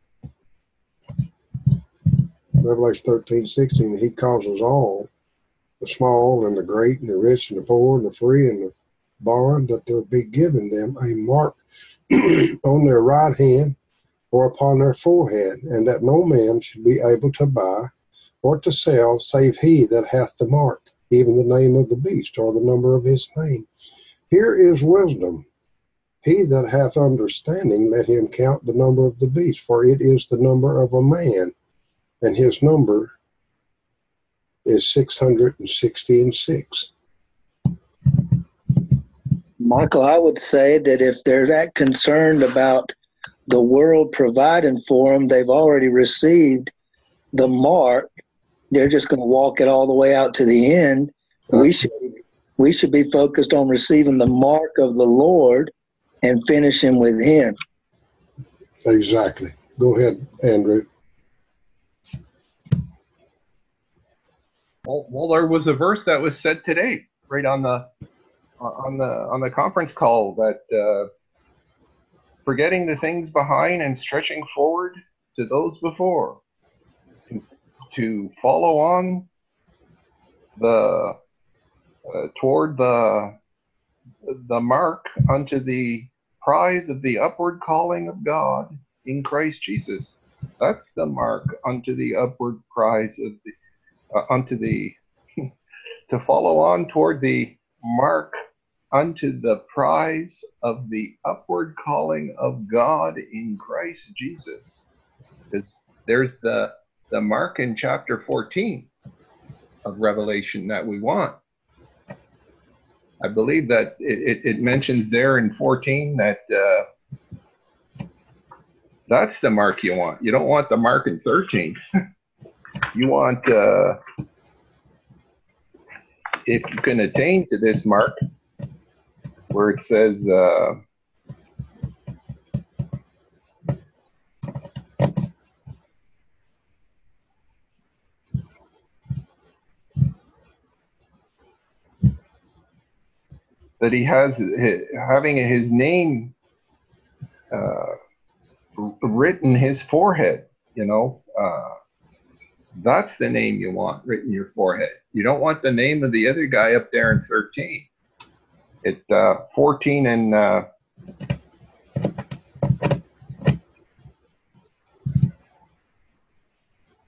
Revelation 13:16, he causes all, the small and the great and the rich and the poor and the free and the bond, that there be given them a mark on their right hand or upon their forehead, and that no man should be able to buy or to sell save he that hath the mark, even the name of the beast or the number of his name. Here is wisdom. He that hath understanding, let him count the number of the beast, for it is the number of a man, and his number is 666. Michael, I would say that if they're that concerned about the world providing for them, they've already received the mark. They're just going to walk it all the way out to the end. We should be focused on receiving the mark of the Lord and finishing with him. Exactly. Go ahead, Andrew. Well, there was a verse that was said today, right on the conference call, that forgetting the things behind and stretching forward to those before, to follow on toward the mark unto the prize of the upward calling of God in Christ Jesus. That's the mark unto the upward prize of the to follow on toward the mark unto the prize of the upward calling of God in Christ Jesus. Because there's the mark in chapter 14 of Revelation that we want. I believe that it mentions there in 14 that that's the mark you want. You don't want the mark in 13. You want, if you can attain to this mark, where it says, that he has having his name written his forehead, you know, that's the name you want written your forehead. You don't want the name of the other guy up there in 13. 14 and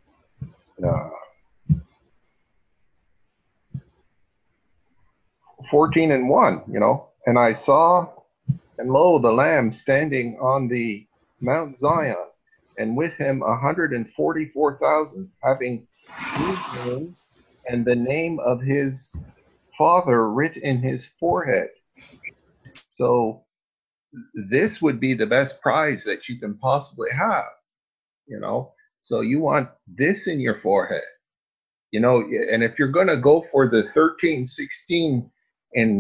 14 14:1, you know, and I saw, and lo, the Lamb standing on the Mount Zion, and with him 144,000, having his name and the name of his Father writ in his forehead. So this would be the best prize that you can possibly have, you know. So you want this in your forehead, you know. And if you're going to go for the 13:16 in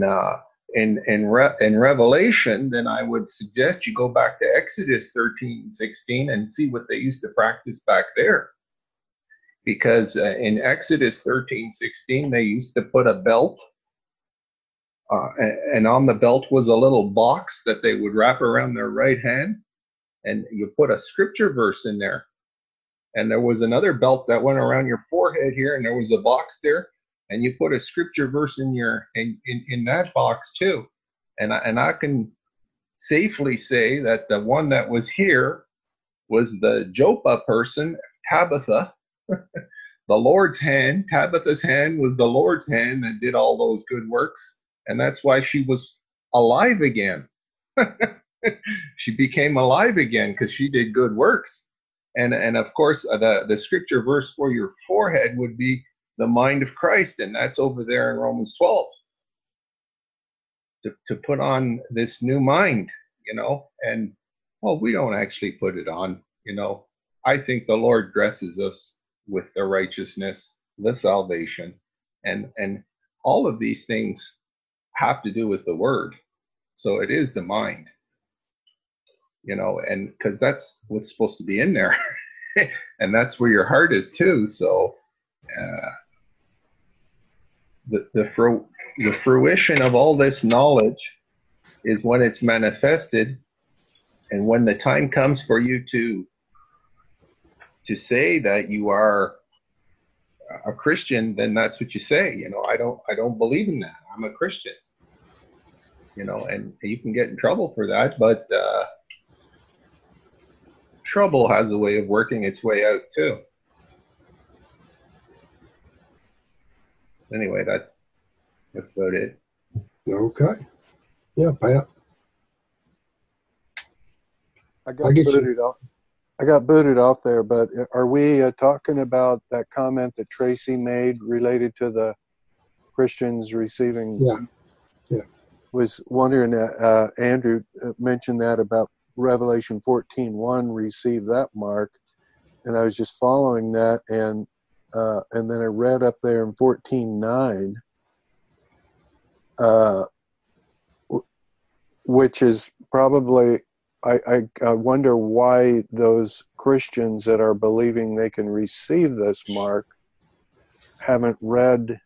Revelation, then I would suggest you go back to Exodus 13:16 and see what they used to practice back there. Because in Exodus 13:16, they used to put a belt, and on the belt was a little box that they would wrap around their right hand, and you put a scripture verse in there. And there was another belt that went around your forehead here, and there was a box there, and you put a scripture verse in in that box too. And I can safely say that the one that was here was the Joppa person, Tabitha. The Lord's hand, Tabitha's hand was the Lord's hand that did all those good works, and that's why she was alive again. She became alive again because she did good works. And of course, the scripture verse for your forehead would be the mind of Christ, and that's over there in Romans 12. To put on this new mind, you know, and well, we don't actually put it on, you know. I think the Lord dresses us with the righteousness, the salvation, and all of these things have to do with the word. So it is the mind, you know, and because that's what's supposed to be in there. And that's where your heart is too. So the fruition of all this knowledge is when it's manifested, and when the time comes for you to say that you are a Christian, then that's what you say. You know, I don't believe in that. I'm a Christian. You know, and you can get in trouble for that, but trouble has a way of working its way out too. Anyway, that's about it. Okay. Yeah, Pat. I got booted off there, but are we talking about that comment that Tracy made related to the Christians receiving? Yeah. Was wondering, Andrew mentioned that about Revelation 14:1, receive that mark, and I was just following that, and then I read up there in 14:9, which is probably, I wonder why those Christians that are believing they can receive this mark haven't read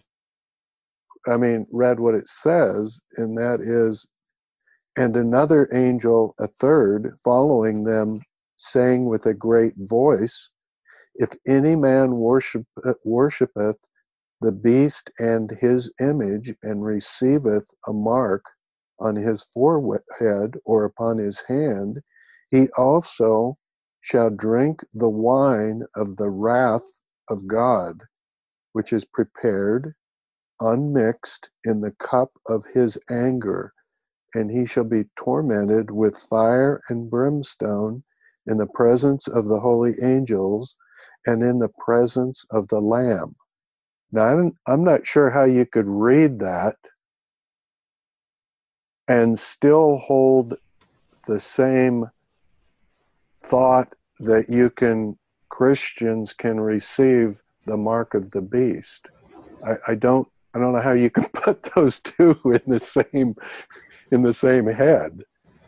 what it says, and that is, and another angel, a third, following them, saying with a great voice, if any man worshipeth the beast and his image, and receiveth a mark on his forehead or upon his hand, he also shall drink the wine of the wrath of God, which is prepared unmixed in the cup of his anger, and he shall be tormented with fire and brimstone in the presence of the holy angels and in the presence of the Lamb. Now, I'm not sure how you could read that and still hold the same thought that Christians can receive the mark of the beast. I don't know how you can put those two in the same head.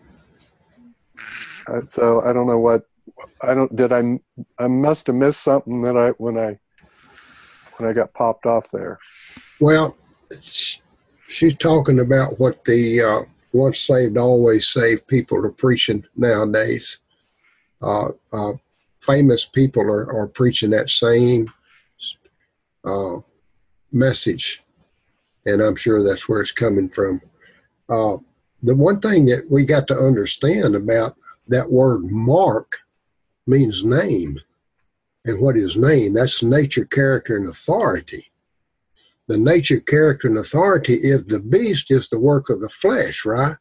So I don't know what I must have missed something that when I got popped off there. Well, she's talking about what the once saved, always saved people are preaching nowadays. Famous people are preaching that same message, and I'm sure that's where it's coming from. The one thing that we got to understand about that word mark means name. And what is name? That's nature, character, and authority. the nature, character, and authority is the beast is the work of the flesh, right?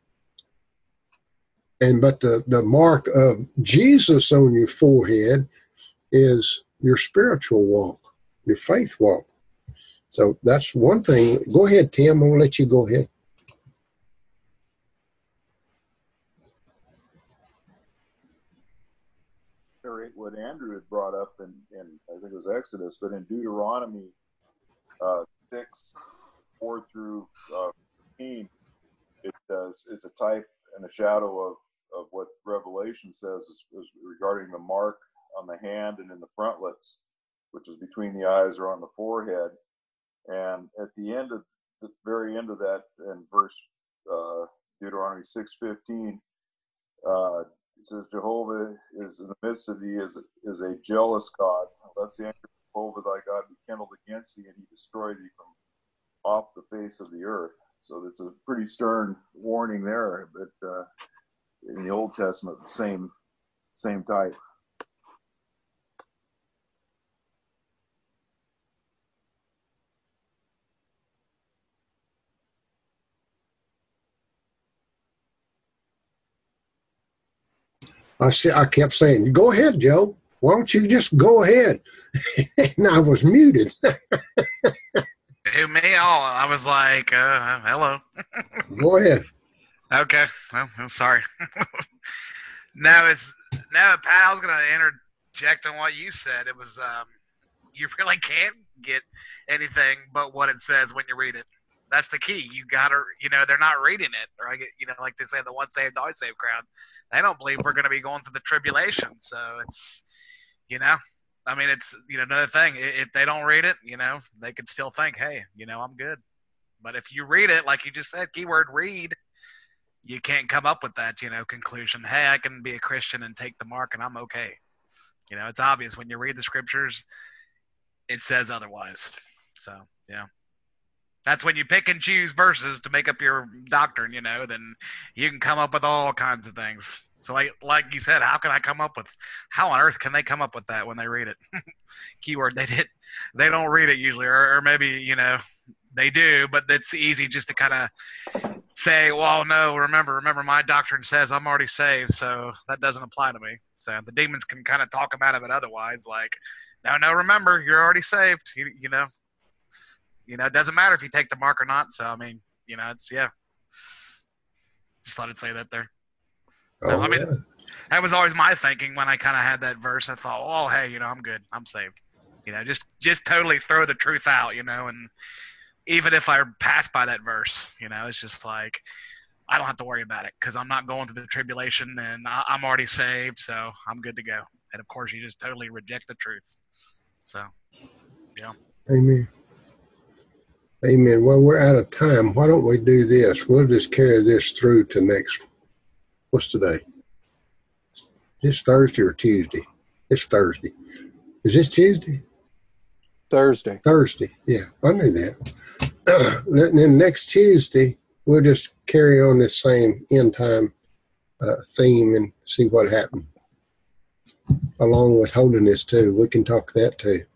But the mark of Jesus on your forehead is your spiritual walk, your faith walk. So that's one thing. Go ahead, Tim. I'm going to let you go ahead. What Andrew had brought up in I think it was Exodus, but in Deuteronomy 6:4-15, it's a type and a shadow of what Revelation says is regarding the mark on the hand and in the frontlets, which is between the eyes or on the forehead. And at the very end of that, in verse Deuteronomy 6:15, it says, Jehovah is in the midst of thee is a jealous God, lest the anger of Jehovah thy God be kindled against thee, and he destroy thee from off the face of the earth. So it's a pretty stern warning there, but in the Old Testament, same type. I kept saying, go ahead, Joe. Why don't you just go ahead? And I was muted. Who, me? Oh, I was like, hello. Go ahead. Okay. Well, I'm sorry. Pat, I was going to interject on what you said. It was, you really can't get anything but what it says when you read it. That's the key. You gotta, they're not reading it, or like they say, the once saved, always saved crowd. They don't believe we're going to be going through the tribulation. So it's, it's, another thing. If they don't read it, they could still think, hey, I'm good. But if you read it, like you just said, keyword read, you can't come up with that, conclusion. Hey, I can be a Christian and take the mark and I'm okay. It's obvious when you read the scriptures, it says otherwise. So, yeah. That's when you pick and choose verses to make up your doctrine, then you can come up with all kinds of things. So like you said, how on earth can they come up with that when they read it? Keyword, they don't read it usually, or maybe, they do, but it's easy just to kind of say, well, no, remember my doctrine says I'm already saved, so that doesn't apply to me. So the demons can kind of talk them out of it otherwise, like, no, remember, you're already saved, it doesn't matter if you take the mark or not. So, it's, yeah. Just thought I'd say that there. Oh, that was always my thinking when I kind of had that verse. I thought, oh, hey, I'm good. I'm saved. Just totally throw the truth out, and even if I pass by that verse, it's just like, I don't have to worry about it because I'm not going through the tribulation and I'm already saved. So I'm good to go. And of course, you just totally reject the truth. So, yeah. Amen. Amen. Well, we're out of time. Why don't we do this? We'll just carry this through to next. What's today? It's Thursday or Tuesday? It's Thursday. Is this Tuesday? Thursday. Thursday. Yeah, I knew that. Then next Tuesday, we'll just carry on this same end time theme and see what happened. Along with holiness too. We can talk that too.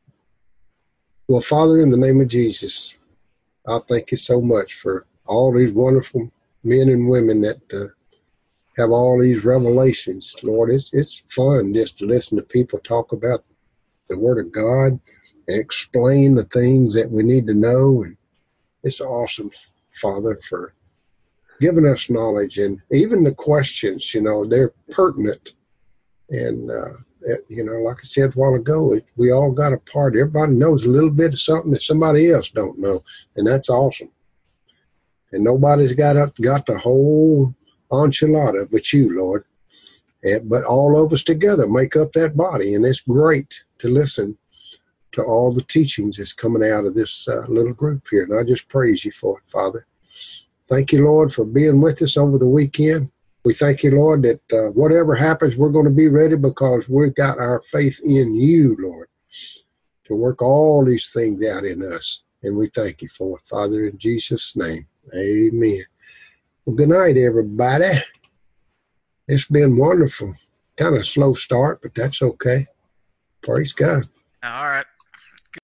Well, Father, in the name of Jesus, I thank you so much for all these wonderful men and women that have all these revelations. Lord, it's fun just to listen to people talk about the Word of God and explain the things that we need to know. And it's awesome, Father, for giving us knowledge. And even the questions, they're pertinent. And, like I said a while ago, we all got a part. Everybody knows a little bit of something that somebody else don't know, and that's awesome. And nobody's got the whole enchilada but you, Lord. But all of us together make up that body, and it's great to listen to all the teachings that's coming out of this little group here. And I just praise you for it, Father. Thank you, Lord, for being with us over the weekend. We thank you, Lord, that whatever happens, we're going to be ready because we've got our faith in you, Lord, to work all these things out in us. And we thank you for it, Father, in Jesus' name. Amen. Well, good night, everybody. It's been wonderful. Kind of a slow start, but that's okay. Praise God. All right.